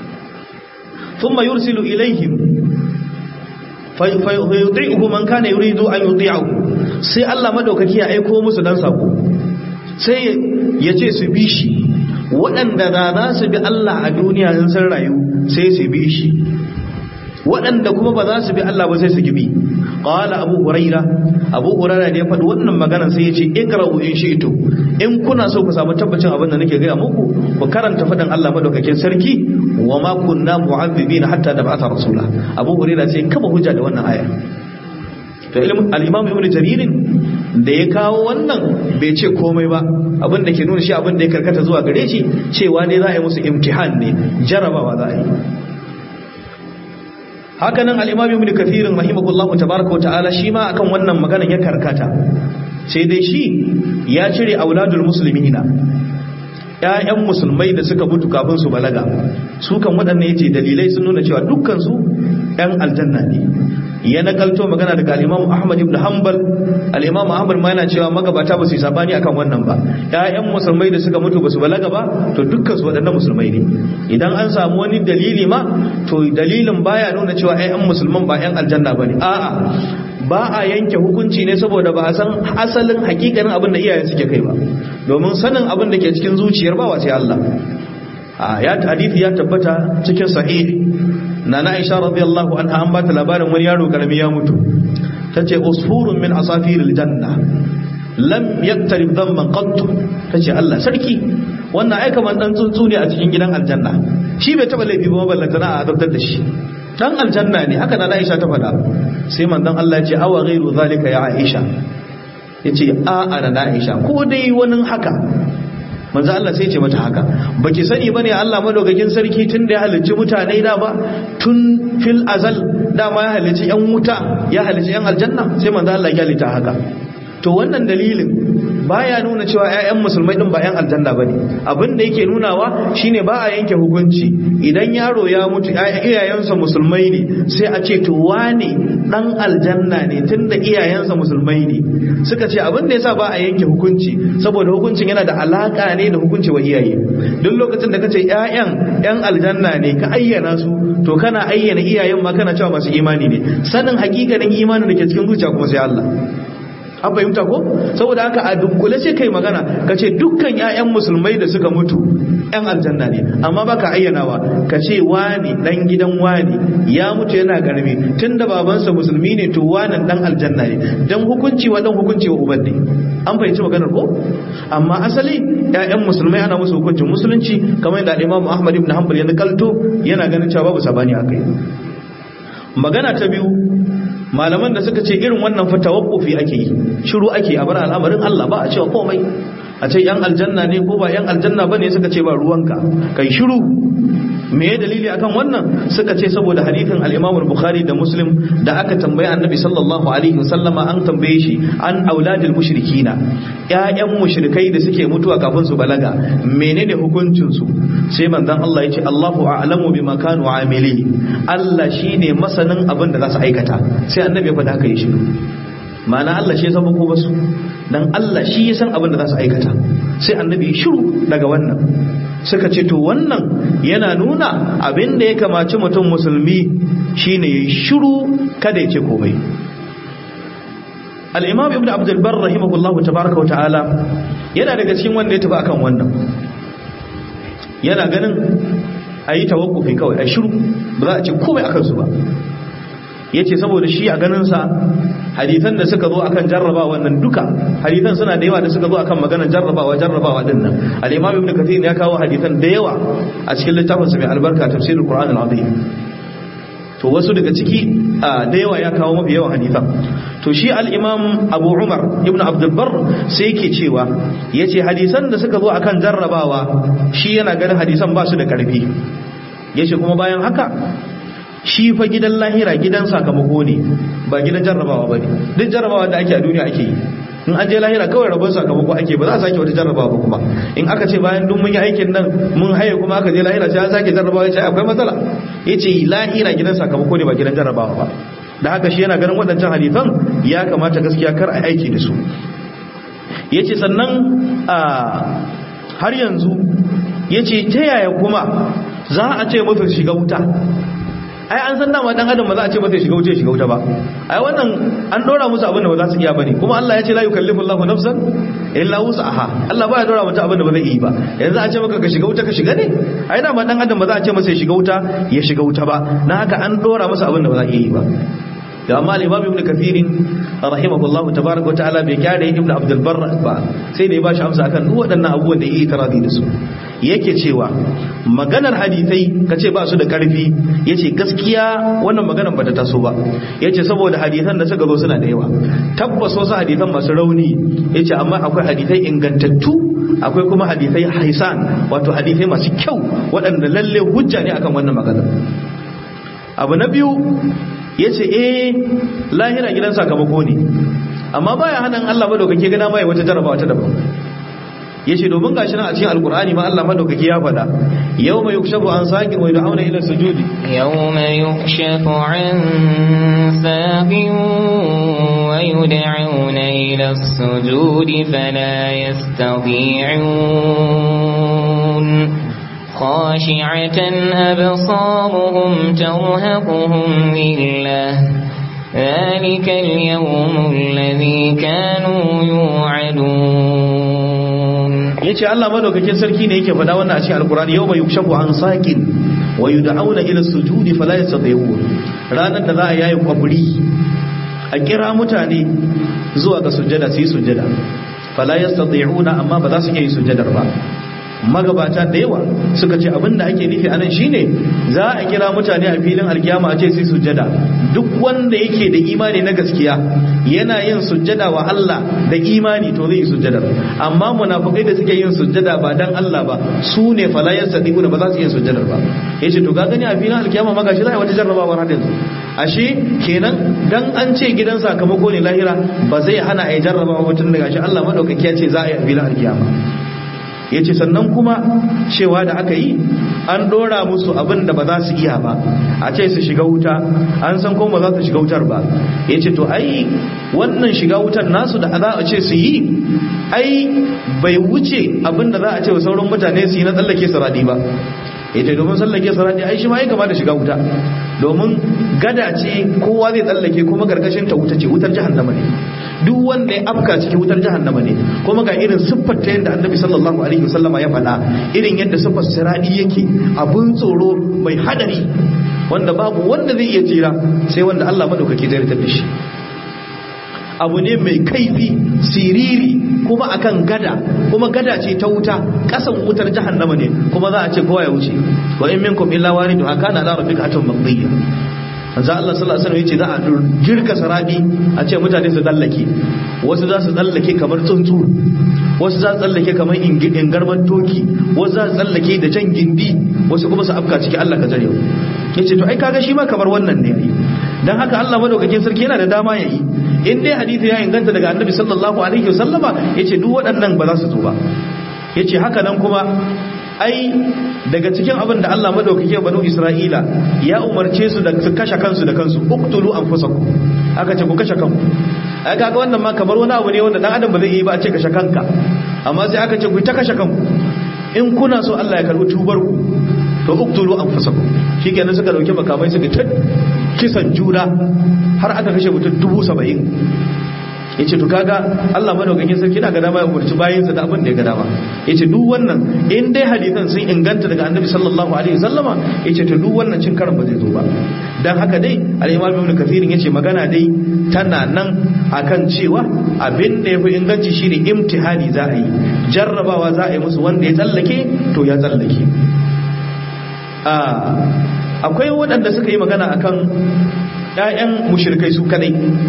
ثم يرسل إليهم فيطيعه من كان يريد أن يطيعه sai Allah madaukaki ya aiko musu dan sako sai ya ce su bi shi waɗanda za su bi Allah a duniya in sun rayu sai su bi shi waɗanda kuma ba za su bi Allah ba sai su gibi qala Abu Hurairah da ya faɗi wannan magana sai ya ce ikra'u in shi'tu in kuna so ku samu tabbacin abin da nake gaya muku ku karanta faɗin Allah madaukakin sarki wa ma kunna mu'adhibina hatta nab'atha rasula Abu Hurairah sai kaba hujja da wannan aya to al-Imam Ibn Jarir da ya kawo wannan bai ce komai ba abin da ke nuna shi abin da ya karkata zuwa gare shi cewa ne za a yi musu imtihan ne jarabawa za a yi hakanan al-Imam Ibn Kathir rahimahullahu tabaaraka wa ta'ala shi ma akan wannan maganar ya karkata sai dai shi ya cire auladul muslimina ƴaƴan musulmai da suka mutu kafin su balaga su kan waɗannan yace dalilai sun nuna cewa dukkan su ƴan aljanna ne ya nakalto magana daga al-Imam Ahmad ibn Hanbal al-Imam Ahmad ma yana cewa magabata ba su yi sabani akan wannan ba ƴaƴan musulmai da suka mutu ba su balaga ba to dukkan su waɗannan musulmai ne idan an samu wani dalili ma to dalilin baya nuna cewa ƴaƴan musulman ba ƴan aljanna bane a'a ba a yanke hukunci ne saboda ba a san asalin hakikanin abin da iyayen suke kai ba domin sanin abin da ke cikin zuciyar ba sai Allah ya hadisi ya tabbata cikin sahih na Aisha radiyallahu anha an bata labarin wani yaro karami ya mutu tace usfurun min asafiril janna lam yaktarib dhamman qatt tace Allah sarki wannan ai kaman dan tsuntsu ne a cikin gidan aljanna shi bai taba laifi ba ballantana a azabtar da shi dan aljanna ne haka na Aisha ta faɗa sai manzon Allah ya ce awa ghairu zalika ya Aisha yace a ana na Aisha ko dai wani haka manzo Allah sai ce mata haka baki sani bane Allah madaukakin sarki tun da ya halicci mutane da ba tun fil azal dama ya halicci yan wuta ya halicci yan aljanna sai manzo Allah ya halitta haka to wannan dalilin baya nuna cewa ƴaƴan musulmai din ba ƴan aljanna bane abin da yake nunawa shine ba a yanke hukunci idan yaro ya mutu iyayensa musulmai ne sai a ce to wane dan aljanna ne tunda iyayensa musulmai ne suka ce abin da yasa ba a yanke hukunci saboda hukuncin yana da alaka ne da hukunci wa iyaye duk lokacin da kace ƴan aljanna ne ka ayyana su to kana ayyana iyayen ma kana cewa masu imani ne sanin hakikanin imanin da ke cikin zuciya kuma sai Allah an fahimta ko saboda haka a dunkule sai kai magana kace dukkan ƴaƴan musulmai da suka mutu ƴan aljanna ne amma baka ayyanawa kace wani dan gidan wani ya mutu yana garbe tunda babansa musulmi ne to wani dan aljanna ne dan hukunci wa uban ne an fahimci maganar ko amma asali ƴaƴan musulmai ana musu hukuncin musulunci kamar yadda Imam Ahmad ibn Hanbal ya nakalto yana ganin cewa babu sabani akai magana ta biyu malaman da suka ce irin wannan fa tawaffufi ake yi shiru ake a bar al'amarin Allah ba a cewa komai a ce yan aljanna ne ko ba yan aljanna bane suka ce ba ruwanka kai shiru me ya dalili akan wannan suka ce saboda hadithin al-Imam al-Bukhari da Muslim da aka tambaye Annabi sallallahu alaihi wasallama an tambaye shi an auladil mushrikina ƴaƴan mushrikai da suke mutuwa kafin su balaga menene hukuncin su sai manzon Allah ya ce Allahu a'lamu bima kanu amili Allah shine masanin abin da za su aikata sai Annabi ya faɗa haka yi shiru ma'ana Allah shi ya san ko basu dan Allah shi ya san abin da za su aikata sai Annabi ya shiru daga wannan suka ce to wannan yana nuna abin da ya kamaci mutum musulmi shine yayi shiru kada ya ce komai al-Imam Ibn Abdul Barr rahimahullahu tabaaraka wa ta'ala yana daga cikin wanda ya tafi akan wannan yana ganin ayi tawakkufi kawai ayi shiru ba za a ce komai akan su ba yace saboda shi a ganin sa hadisan da suka zo akan jarrabawa wannan duka hadisan suna da yawa da suka zo akan maganar jarrabawa din nan al-Imam Ibn Kathir ya kawo hadisan da yawa a cikin littafin sa mai albarka tafsirul Qur'an al-Azim to wasu daga ciki da yawa ya kawo mafi yawan hadisan to shi al-Imam Abu Umar Ibn Abdul Barr sai yake cewa yace hadisan da suka zo akan jarrabawa shi yana ganin hadisan ba su da karfi yace kuma bayan haka shi fa gidan lahira gidan sakamako ne ba gidan jarrabawa ba ne duk jarrabawa da ake a duniya ake yi in an je lahira kawai rabon sakamako ake ba za a sake wata jarrabawa ba kuma in aka ce bayan duk mun yi aikin nan mun haye kuma aka je lahira sai an sake jarrabawa ya ce akwai matsala ya ce lahira gidan sakamako ne ba gidan jarrabawa ba da haka shi yana ganin waɗancan hadisan ya kamata gaskiya kar a aiki da su ya ce sannan har yanzu ya ce ta yaya kuma za a ce musu shiga wuta ai an san dama dan adam ba za a ce ba zai shiga wuta ba ai wannan an dora musu abin da ba za su iya bane kuma Allah ya ce la yukallifu Allahu nafsan illa wus'aha Allah ba ya dora mata abin da ba zai yi ba yanzu a ce maka ka shiga wuta ka shiga ne ai dama dan adam ba za a ce masa ya shiga wuta ba dan haka an dora masa abin da ba za a yi ba da amma al-Imam Ibn Kathir rahimahullahu tabaaraka wa ta'ala bai kyale Ibn Abdul Barr ba sai da ya bashi amsa akan duk waɗannan abubuwan da yake karadi da su yake cewa maganar hadisai kace ba su da karfi yace gaskiya wannan maganar bata taso ba yace saboda hadisan da suka zo suna da yawa tabbas wasu hadisan masu rauni yace amma akwai hadisai ingantattu akwai kuma hadisai haisan wato hadisai masu kyau waɗanda lalle hujja ne akan wannan maganar abu na biyu yace lahira gidan sakamako ne amma baya hanan Allah madaukake ga dama ya wata jarabawa ta daban yace domin gashi nan a cikin alqur'ani ma Allah madaukake ya faɗa yawma yukshafu an saqin wa yud'auna ila sujudi yawma yukshafu an saqin wa yud'auna ila sujudi fala yastati'un خاشعة أبصارهم ترهقهم ذلة ذلك اليوم الذي كانوا يوعدون yace Allah madaukakin sarki ne yake faɗa wannan a cikin alqur'ani yawma yukshafu an saqin wa yud'auna ila sujudi fala yastati'un ranar da za a yayi kwabri a kira mutane zuwa ga sujjada su yi sujjada fala yastati'una amma ba za su yi sujjadar ba. Magabata da yawa suka ce abinda ake nufi anan shine za a kira mutane a filin alkiyama a ce sai sujjada, duk wanda yake da imani na gaskiya yana yin sujjada wa Allah da imani to zai yi sujjada, amma munafikai da suke yin sujjada ba dan Allah ba su ne fala yastati'una ba za su yi sujjada ba. Yace to ga gani a filin alkiyama magashi za a yi wata jarrabawar hadin su, ashe kenan dan an ce gidan sakamako ne lahira ba zai hana a yi jarrabawa mutum da gashi Allah madaukaki ya ce za a yi a filin alkiyama. Ya ce sannan kuma cewa da aka yi an dora musu abin da ba za su iya ba, a ce su shiga wuta an san kuma ba za su shiga wutar ba. Ya ce to ai wannan shiga wutar nasu da za a ce su yi ai bai wuce abin da za a ce wa sauran mutane su yi na tsallake saradi ba. Ya ce domin tsallake saradi ai shi ma ya kama da shiga wuta, domin gada ce kowa zai tsallake kuma karkashin ta wuta ce, wutar jahannama ne, duk wanda ya afka cikin wutar jahannama ne. Kuma ga irin siffar ta yadda annabi sallallahu alaihi wasallama ya faɗa, irin yadda siffar siradi yake abun tsoro mai hadari wanda babu wanda zai iya tsira sai wanda Allah madaukaki zai ritar da shi. Abu ne mai kaifi siriri kuma akan gada, kuma gada ce ta wuta, kasan wutar jahannama ne, kuma za a ce kowa ya wuce. Wa in minkum illa waridu kana ala rabbika hatun maqdiya. manzo Allah sallallahu alaihi wasallam yace za a girka saradi a ce mutane su tsallake, wasu za su tsallake kamar tsuntsu, wasu za su tsallake kamar ingarman toki, wasu za su tsallake da jan gindi, wasu kuma su afka ciki. Allah ka tsare mu. Yace to ai kaga shi ma kamar wannan ne ai, dan haka Allah madaukakin sarki yana da dama yayi. In dai hadisi ya inganta daga Annabi sallallahu alaihi wasallama yace duk waɗannan ba za su zo ba. Yace haka nan kuma ai daga cikin abin da Allah madaukake banu Isra'ila ya umarce su da su kashe kansu da kansu, uqtulu anfusakum, aka ce ku kashe kanku. ai kaga wannan ma kamar wani abu ne wanda dan adam ba zai yi ba, a ce kashe kanka, amma sai aka ce ku ta kashe kanku in kuna so Allah ya karbi tubar ku, to uqtulu anfusakum. Shikenan suka dauke makamai suka ta kisan juna har aka kashe mutum 70,000. yace to kaga Allah madaukakin sarki na ga dama ya umarci bayinsa da abin da ya ga dama. Yace duk wannan in dai hadisan sun inganta daga Annabi sallallahu alaihi wasallama, yace to duk wannan cin karan ba zai zo ba. Dan haka dai al-Imam Ibn Kathir yace magana dai tana nan akan cewa abin da yafi inganci shine imtihani za a yi, jarrabawa za a yi musu, wanda ya tsallake to ya tsallake. Akwai waɗanda suka yi magana akan ƴaƴan mushrikai su kadai,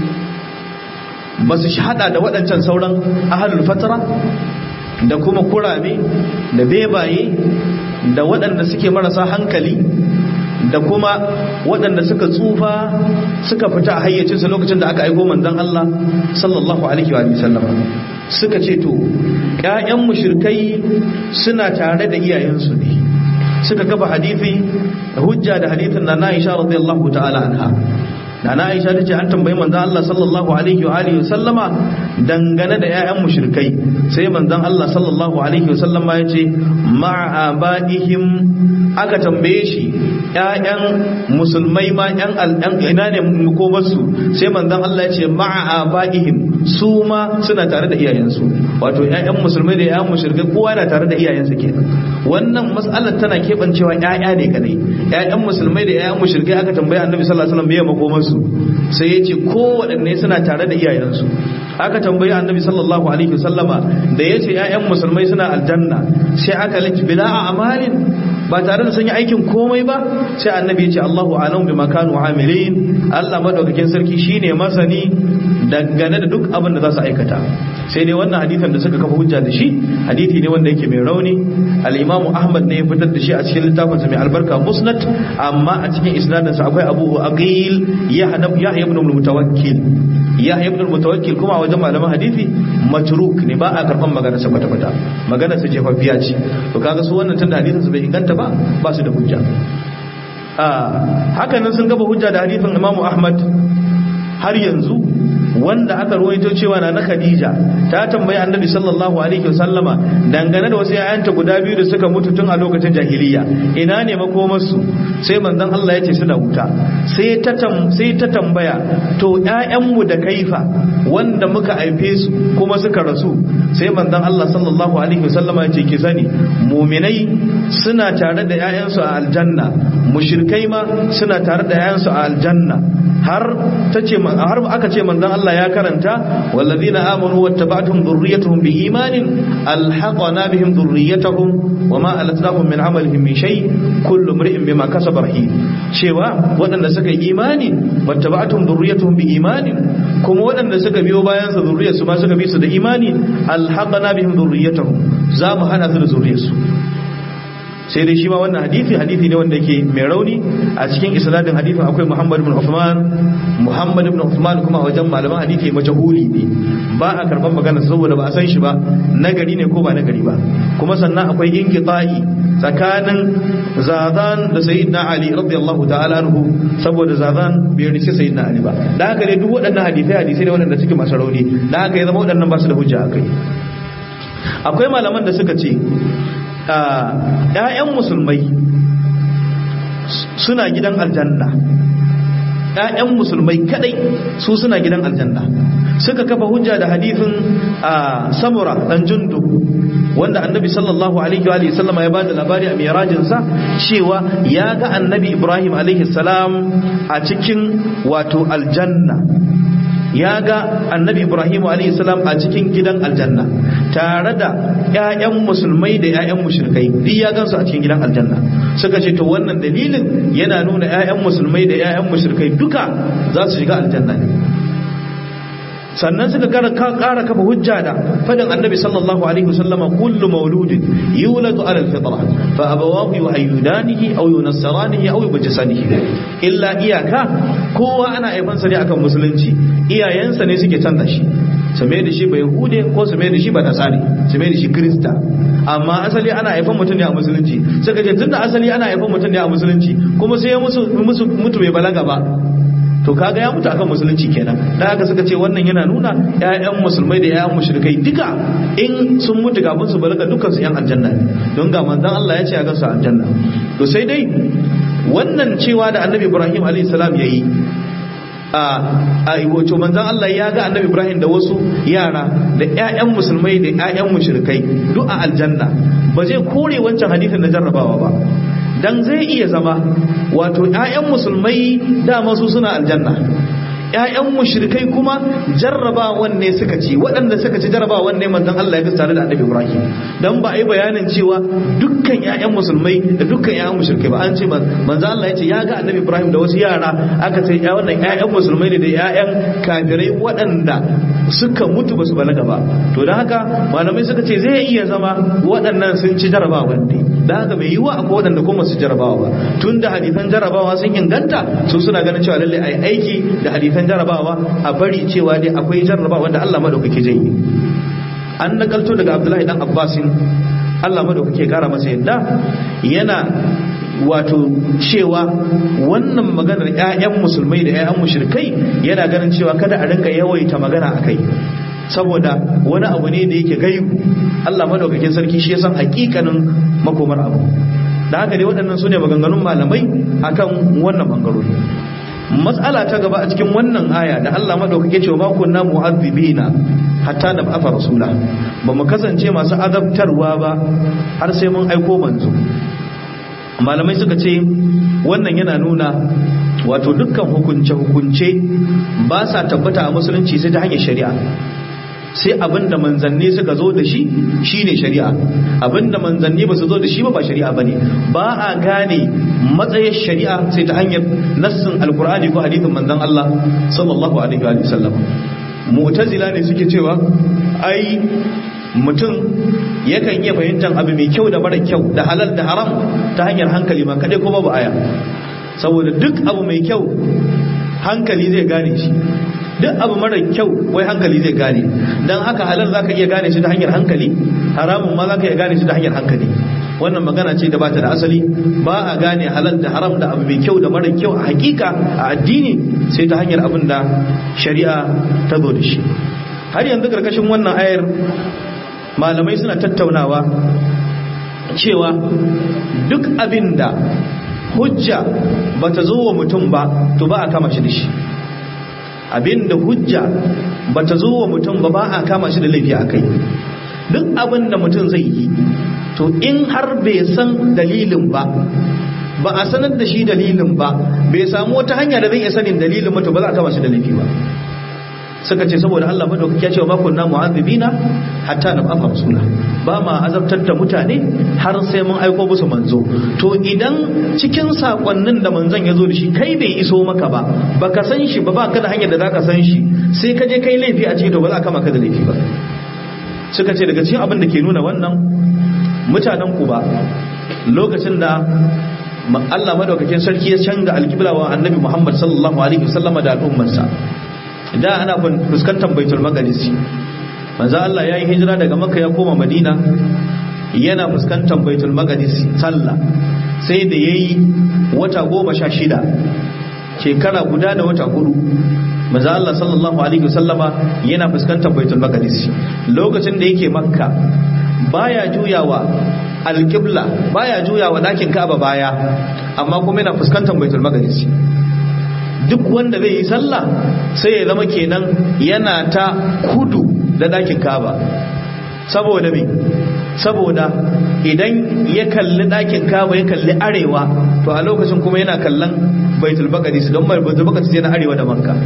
ba su hada da waɗancan sauran ahalul fatara da kuma kurame da bebaye da waɗanda suke marasa hankali da kuma waɗanda suka tsufa suka fita a hayyacinsu lokacin da aka aiko manzon Allah sallallahu alaihi wa sallam. Suka ce to ƴaƴan mushrikai suna tare da iyayensu ne, suka kafa hadisi hujja da hadisin na Aisha radiyallahu ta'ala anha. Nana Aisha tace an tambayi manzon Allah sallallahu alaihi wa alihi wasallama dangane da ƴaƴan mushrikai, sai manzon Allah sallallahu alaihi wasallama yace ma'a abaihim, aka tambaye shi ƴaƴan musulmai ma ƴan ina ne makomarsu, sai manzon Allah yace ma'a abaihim, su ma suna tare da iyayensu. Wato ƴaƴan musulmai da ƴaƴan mushrikai kowa yana tare da iyayensa kenan. Wannan mas'alar tana kebancewa ƴaƴa ne kadai, ƴaƴan musulmai da ƴaƴan mushrikai aka tambaye Annabi sallallahu alaihi wasallam me makomarsu, sai ya ce kowaɗanne suna tare da iyayensu. Aka tambayi Annabi sallallahu alaihi wasallama da ya ce ‘ya'yan musulmai suna aljanna, sai aka laki bila a amalin, ba tare da sun yi aikin komai ba, sai Annabi ya ce Allahu alam bi makanu amilin, Allah madaukakin sarki shine masani dangane da duk abin da za su aikata. Sai dai wannan hadisin da suka kafa hujja da shi hadisi ne wanda yake mai rauni. Al-Imam Ahmad ne ya fitar da shi a cikin littafinsa mai albarka Musnad, amma a cikin isnadinsa akwai Abu Aqil Yahya ibn al-Mutawakkil. Yahya ibn al-Mutawakkil kuma a wajen malaman hadisi matruk ne, ba a karban magana sa kwata-kwata, magana sa jefaffiya ce. To kaga su wannan tunda hadisin su bai inganta ba, ba su da hujja. Haka nan sun gaba hujja da hadisin Imam Ahmad har yanzu wanda aka ruwaito cewa na Khadija ta tambayi Annabi sallallahu alaihi wasallama dangane da wasu ƴaƴanta guda biyu da suka mutu tun a lokacin jahiliya, ina ne makomarsu? Sai manzon Allah ya ce suna wuta. Sai ta tambaya, to ƴaƴanmu da kaifa wanda muka haife su kuma suka rasu? Sai manzon Allah sallallahu alaihi wasallama ya ce ki sani, mu'minai suna tare da ƴaƴansu a aljanna, mushrikai ma suna tare da ƴaƴansu a aljanna. har aka ce manzon Allah ya karanta wallazina amanu wattaba'tuhum dhurriyyatuhum biimanin alhaqna bihim dhurriyyatahum wama alatnahum min amalihim min shay kullu imrin bima kasaba rahim, cewa waɗanda suka yi imani wattaba'tuhum dhurriyyatuhum biimanin, kuma waɗanda suka biyo bayan su zurriyarsu ma suka bi su da imani alhaqna bihim dhurriyyatahum, za mu hana su da zurriyarsu. sai dai shi ma wannan hadisi ne wanda yake mai rauni. A cikin isnadin hadisin akwai Muhammad ibn Uthman kuma wajen malaman hadisi majhuli ne, ba a karban magana saboda ba a san shi ba nagari ne ko ba nagari ba. Kuma sannan akwai inqita'i tsakanin Zazan da Sayyidina Ali radiyallahu ta'ala anhu, saboda Zazan bai rice Sayyidina Ali ba. Da haka ne duk waɗannan hadisai ne waɗanda suke masu rauni, da haka ya zama waɗannan ba su da hujja akai. Akwai malaman da suka ce ‘ya'yan musulmai suna gidan aljanna, ‘ya'yan musulmai kadai su suna gidan aljanna. Suka kafa hujja da hadithin Samura ɗan Jundub, wanda annabi sallallahu alaihi wa sallama ya bada labari a mirajinsa cewa ya ga annabi Ibrahim alaihi salam a cikin wato aljanna, ya ga annabi Ibrahim a.s. a cikin gidan aljanna tare da ‘ya'yan musulmai da ‘ya'yan mushrikai, duk ya gansu a cikin gidan aljanna. Suka ce to wannan dalilin yana nuna ‘ya'yan musulmai da ‘ya'yan mushrikai duka za su shiga aljanna ne. Sannan suka kara kafa hujja da fadin annabi sallallahu alaihi wasallama kullu mauludin yuladu ala alfitra fa abawahu yuhayyidanihi aw yunassiranihi aw yubajjisanihi, illa iyaka kowa ana aifansa ne akan musulunci, iyayensa ne suke canza shi, su mai da shi ba yahude ko su mai da shi ba nasari, su mai da shi krista, amma asali ana haifan mutum ne a musulunci. Suka ce tunda asali ana haifan mutum ne a musulunci kuma sai ya mutu bai balaga ba, to kaga ya mutu akan musulunci kenan. Da haka suka ce wannan yana nuna ƴaƴan musulmai da ƴaƴan mushrikai duka in sun mutu kafin su balaga dukkan su ƴan aljanna ne, don ga manzon Allah ya ce a ga su aljanna. To sai dai wannan cewa da annabi Ibrahim alayhi salam yayi wato manzon Allah ya ga annabi Ibrahim da wasu yara da ƴaƴan musulmai da ƴaƴan mushrikai duk a aljanna, ba zai kore wancan hadisin na jarrabawa ba. Dan zai iya zama wato ƴaƴan musulmai dama su suna aljanna, ƴaƴan mushrikai kuma jarrabawan ne suka ci, waɗanda suka ci jarrabawan ne manzon Allah ya ga tare da annabi Ibrahim. Dan ba a yi bayanin cewa dukkan ƴaƴan musulmai da dukkan ƴaƴan mushrikai ba, an ce manzon Allah ya ce ya ga annabi Ibrahim da wasu yara, aka ce wannan ƴaƴan musulmai ne da ƴaƴan kafirai waɗanda suka mutu basu balaga ba. To dan haka malamai suka ce zai iya zama waɗannan sun ci jarrabawan ne, da haka bai yiwa akwai waɗanda kuma su jarrabawa ba. Tunda hadisan jarrabawa sun inganta, su suna ganin cewa lalle ai aiki da hadisan jarrabawa, a bari cewa dai akwai jarrabawa wanda Allah madaukake zai yi. An nakalto daga Abdullahi dan Abbasin, Allah madaukake kara masa yadda, yana wato cewa wannan maganar ƴaƴan musulmai da ƴaƴan mushrikai yana ganin cewa kada a rinka yawaita magana akai, saboda wani abu ne da yake gaibu. Allah madaukakin sarki shi ya san hakikanin makomar abu. Da haka dai waɗannan su ne maganganun malamai akan wannan bangarori. Matsala ta gaba a cikin wannan aya da Allah madaukake cewa ma kunna mu'adhibina hatta nab'atha rasula, ba mu kasance masu azabtarwa ba har sai mun aiko manzo. Malamai suka ce wannan yana nuna wato dukkan hukunce ba sa tabbata a musulunci sai ta hanyar shari'a, sai abinda manzanni suka zo da shi shine shari'a, abinda manzanni ba su zo da shi ba shari'a bane. Ba a gane matsayin shari'a sai ta hanyar nassin alkur'ani ko hadithin manzon Allah sallallahu alaihi wa sallam. Mu'tazila ne suke cewa ai mutum yakan iya fahimtar abu mai kyau da mara kyau, da halal da haram ta hanyar hankali ma kadai ko babu aya, saboda duk abu mai kyau hankali zai gane shi, duk abu mara kyau wai hankali zai gane, dan haka halal zaka iya gane shi ta hanyar hankali, haramun ma zaka iya gane shi ta hanyar hankali. Wannan magana ce da bata da asali. Ba a gane halal da haram da abu mai kyau da mara kyau a hakika a addini sai ta hanyar abin da shari'a ta zo da shi. Har yanzu karkashin wannan ayar malamai suna tattaunawa cewa duk abin da hujja bata zo wa mutum ba to ba a kama shi da shi. Abin da hujja bata zo wa mutum ba a kama shi da laifi a kai. Duk abin da mutum zai yi to in har bai san dalilin ba a sanar da shi dalilin ba, bai samu wata hanya da zai iya sanin dalilin ba to ba za a kama shi da laifi ba. Suka ce saboda Allah madaukaki ya ce wa kunna mu'adhibina hatta nab'atha rasula, ba ma azabtar da mutane har sai mun aiko musu manzo. To idan cikin sakonnin da manzon ya zo da shi kai bai iso maka ba, baka san shi ba, baka da hanyar da zaka san shi, sai ka je kai laifi a cikin to ba za a kama ka da laifi ba. Suka ce daga cikin abin da ke nuna wannan, mutanen Kuba lokacin da Allah madaukakin sarki ya canza alkibla wa annabi Muhammad sallallahu alaihi wasallama da al'ummarsa, da ana fuskantar Baitul Maqdis. Manzo Allah ya yi hijira daga Makka ya koma Madina, yana fuskantar Baitul Maqdis sallah, sai da yayi wata 16, shekara guda da wata 4. Manzo Allah sallallahu alaihi wasallama yana fuskantar Baitul Maqdis. Lokacin da yake Makka baya juyawa alqibla, baya juyawa dakin Kaaba baya, amma kuma yana fuskantar Baitul Maqdis. Duk wanda zai yi sallah sai ya zama kenan yana ta kudu da dakin Kaaba. Saboda me? Saboda idan ya kalli dakin Kaaba ya kalli arewa, to a lokacin kuma yana kallon Baitul Maqdis, don Baitul Maqdis yana arewa da Makka.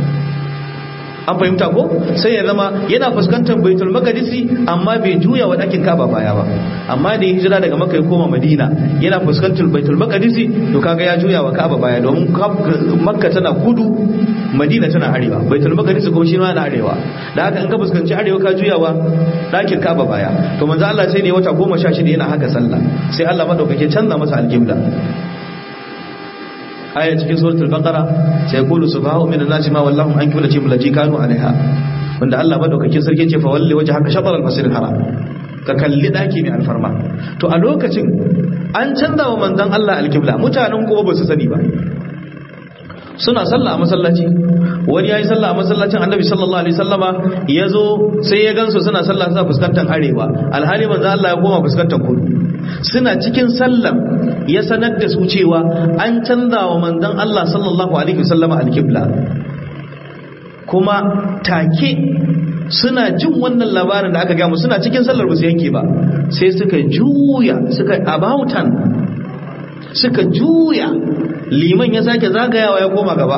An fahimta ko? Sai ya zama yana fuskantar Baitul Maqdis amma bai juya wa dakin Kaaba baya ba. Amma da ya hijira daga Makka ya koma Madina yana fuskantar Baitul Maqdis, to kaga ya juya wa Kaaba baya, domin Makka tana kudu, Madina tana arewa, Baitul Maqdis kuma shi ma yana arewa. Da haka in ka fuskanci arewa ka juya wa dakin Kaaba baya. To manzo Allah sai ne wata 16 yana haka sallah, sai Allah madaukake canza masa alqibla. Aya cikin suratul Baqara, sai yaqulu subhanahu min an-nasi ma wallahu an qiblati allati kanu alaiha, wanda Allah madaukakin sarki ce fa walli wajhaka shatr al-masjid al-haram, ka kalli daki mai alfarma. To a lokacin an canza wa manzon Allah alqibla, mutanen kuma ba su sani ba, suna sallah a masallaci. Wani yayi sallah a masallacin Annabi sallallahu alaihi wasallama, yazo sai ya gansu suna sallah suna fuskantar arewa, alhali manzon Allah ya koma fuskantar kudu. Suna cikin sallar ya sanar da su cewa an canza wa manzon Allah sallallahu alaihi wasallama alqibla. Kuma take suna jin wannan labarin da aka ga musu, suna cikin sallar ba su yanke ba, sai suka juya, suka abautan, suka juya, liman ya sake zagayawa ya koma gaba,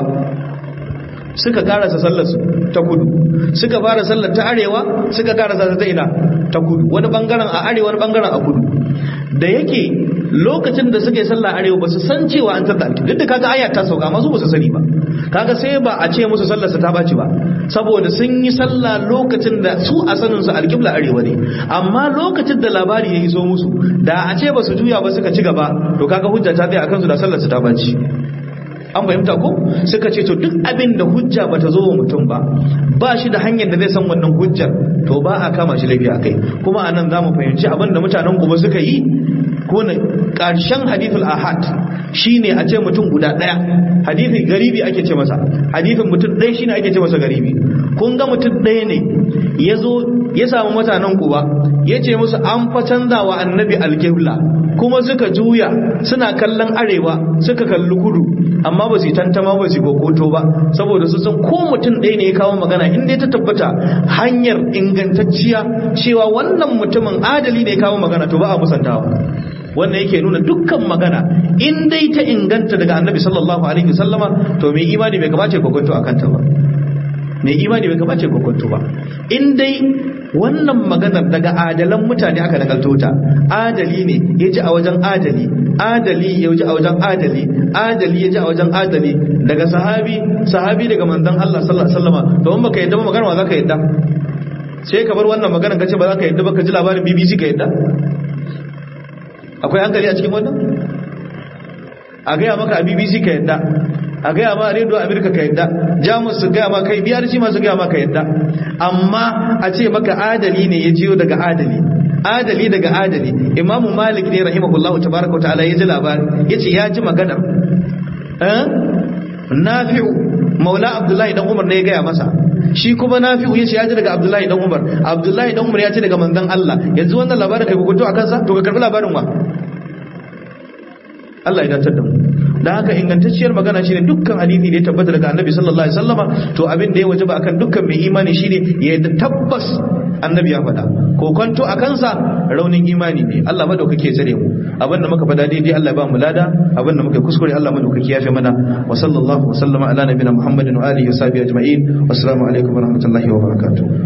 suka karasa sallar su ta kudu, suka fara sallar ta arewa, suka karasa ta ina ta kudu, wani bangaren a arewa wani bangaren a kudu. Da yake lokacin da suka yi sallah arewa ba su san cewa an tada alƙibla, duk da kaga aya ta sauka masu ba su sani ba, kaga sai ba a ce musu sallarsa ta baci ba, saboda sun yi sallah lokacin da su a sanin su alƙibla arewa ne. Amma lokacin da labari ya iso musu, da a ce ba su juya ba suka ci gaba, to kaga hujja ta tsaya akan su da sallarsa ta baci. An fahimta ko? Suka ce to duk abin da hujja bata zo wa mutum ba shi da hanyar da zai san wannan hujjar, to ba a kama shi laifi akai. Kuma anan zamu fahimci abin da mutanen gobe suka yi, ko ne karshen hadithul ahad shine a ce mutum guda daya, hadithin garibi ake ce masa, hadithin mutum ɗaya shine ake ce masa garibi. Kun ga mutum ɗaya ne yazo ya samu mutanen Kuba ya ce musu an fa canza wa annabi alqibla, kuma suka juya suna kallon arewa suka kalli kudu, amma ba su yi tantama ba su yi kokoto ba, saboda su san ko mutum ɗaya ne ya kawo magana, in dai ta tabbata hanyar ingantacciya cewa wannan mutumin adali ne ya kawo magana, to ba a musantawa. Wannan yake nuna dukkan magana in dai ta inganta daga annabi sallallahu alaihi wasallama, to mai imani bai kamace kokonto akan ta ba, mai imani bai kamace kokonto ba. In dai wannan maganar daga adalan mutane aka nakalto ta, adali ne ya ji a wajen adali, adali ya ji a wajen adali, adali ya ji a wajen adali, daga sahabi daga manzon Allah sallallahu alaihi wasallama, to in baka yadda ba magana ma zaka yadda? Sai ka bar wannan maganar ka ce ba za ka yadda ba, ka ji labarin BBC ka yadda? Akwai hankali a cikin wannan? A gaya maka a BBC ka yadda, a gaya ma rediyo Amerika ka yadda, Jamus su gaya ma kai, biyar shi ma su gaya ma ka yadda, amma a ce maka adali ne ya jiyo daga adali daga adali. Imamu Malik ne rahimahullahu tabaraka wa ta'ala ya ji labari, yace ya ji maganar Nafi'u maula Abdullahi dan Umar ne ya gaya masa, shi kuma Nafi'u yace ya ji daga Abdullahi dan Umar, Abdullahi dan Umar ya ce daga manzon Allah. Yanzu wannan labarin kai hukunto akan sa, to ka karbi labarin wa? Allah ya dace da mu. Da haka ingantacciyar magana shine dukkan hadisi da ya tabbata daga Annabi sallallahu alaihi wasallama, to abin da ya wajaba akan dukkan mai imani shine ya yadda tabbas Annabi ya faɗa. Ko kwanto akan sa raunin imani ne. Allah madaukake ya tsare mu. Abin da muka faɗa daidai Allah ya ba mu lada, abin da muka kuskure Allah madaukake ya yafe mana. Wa sallallahu wa sallama ala nabiyina Muhammadin wa alihi wa sahbihi ajma'in. Wassalamu alaikum wa rahmatullahi wa barakatuh.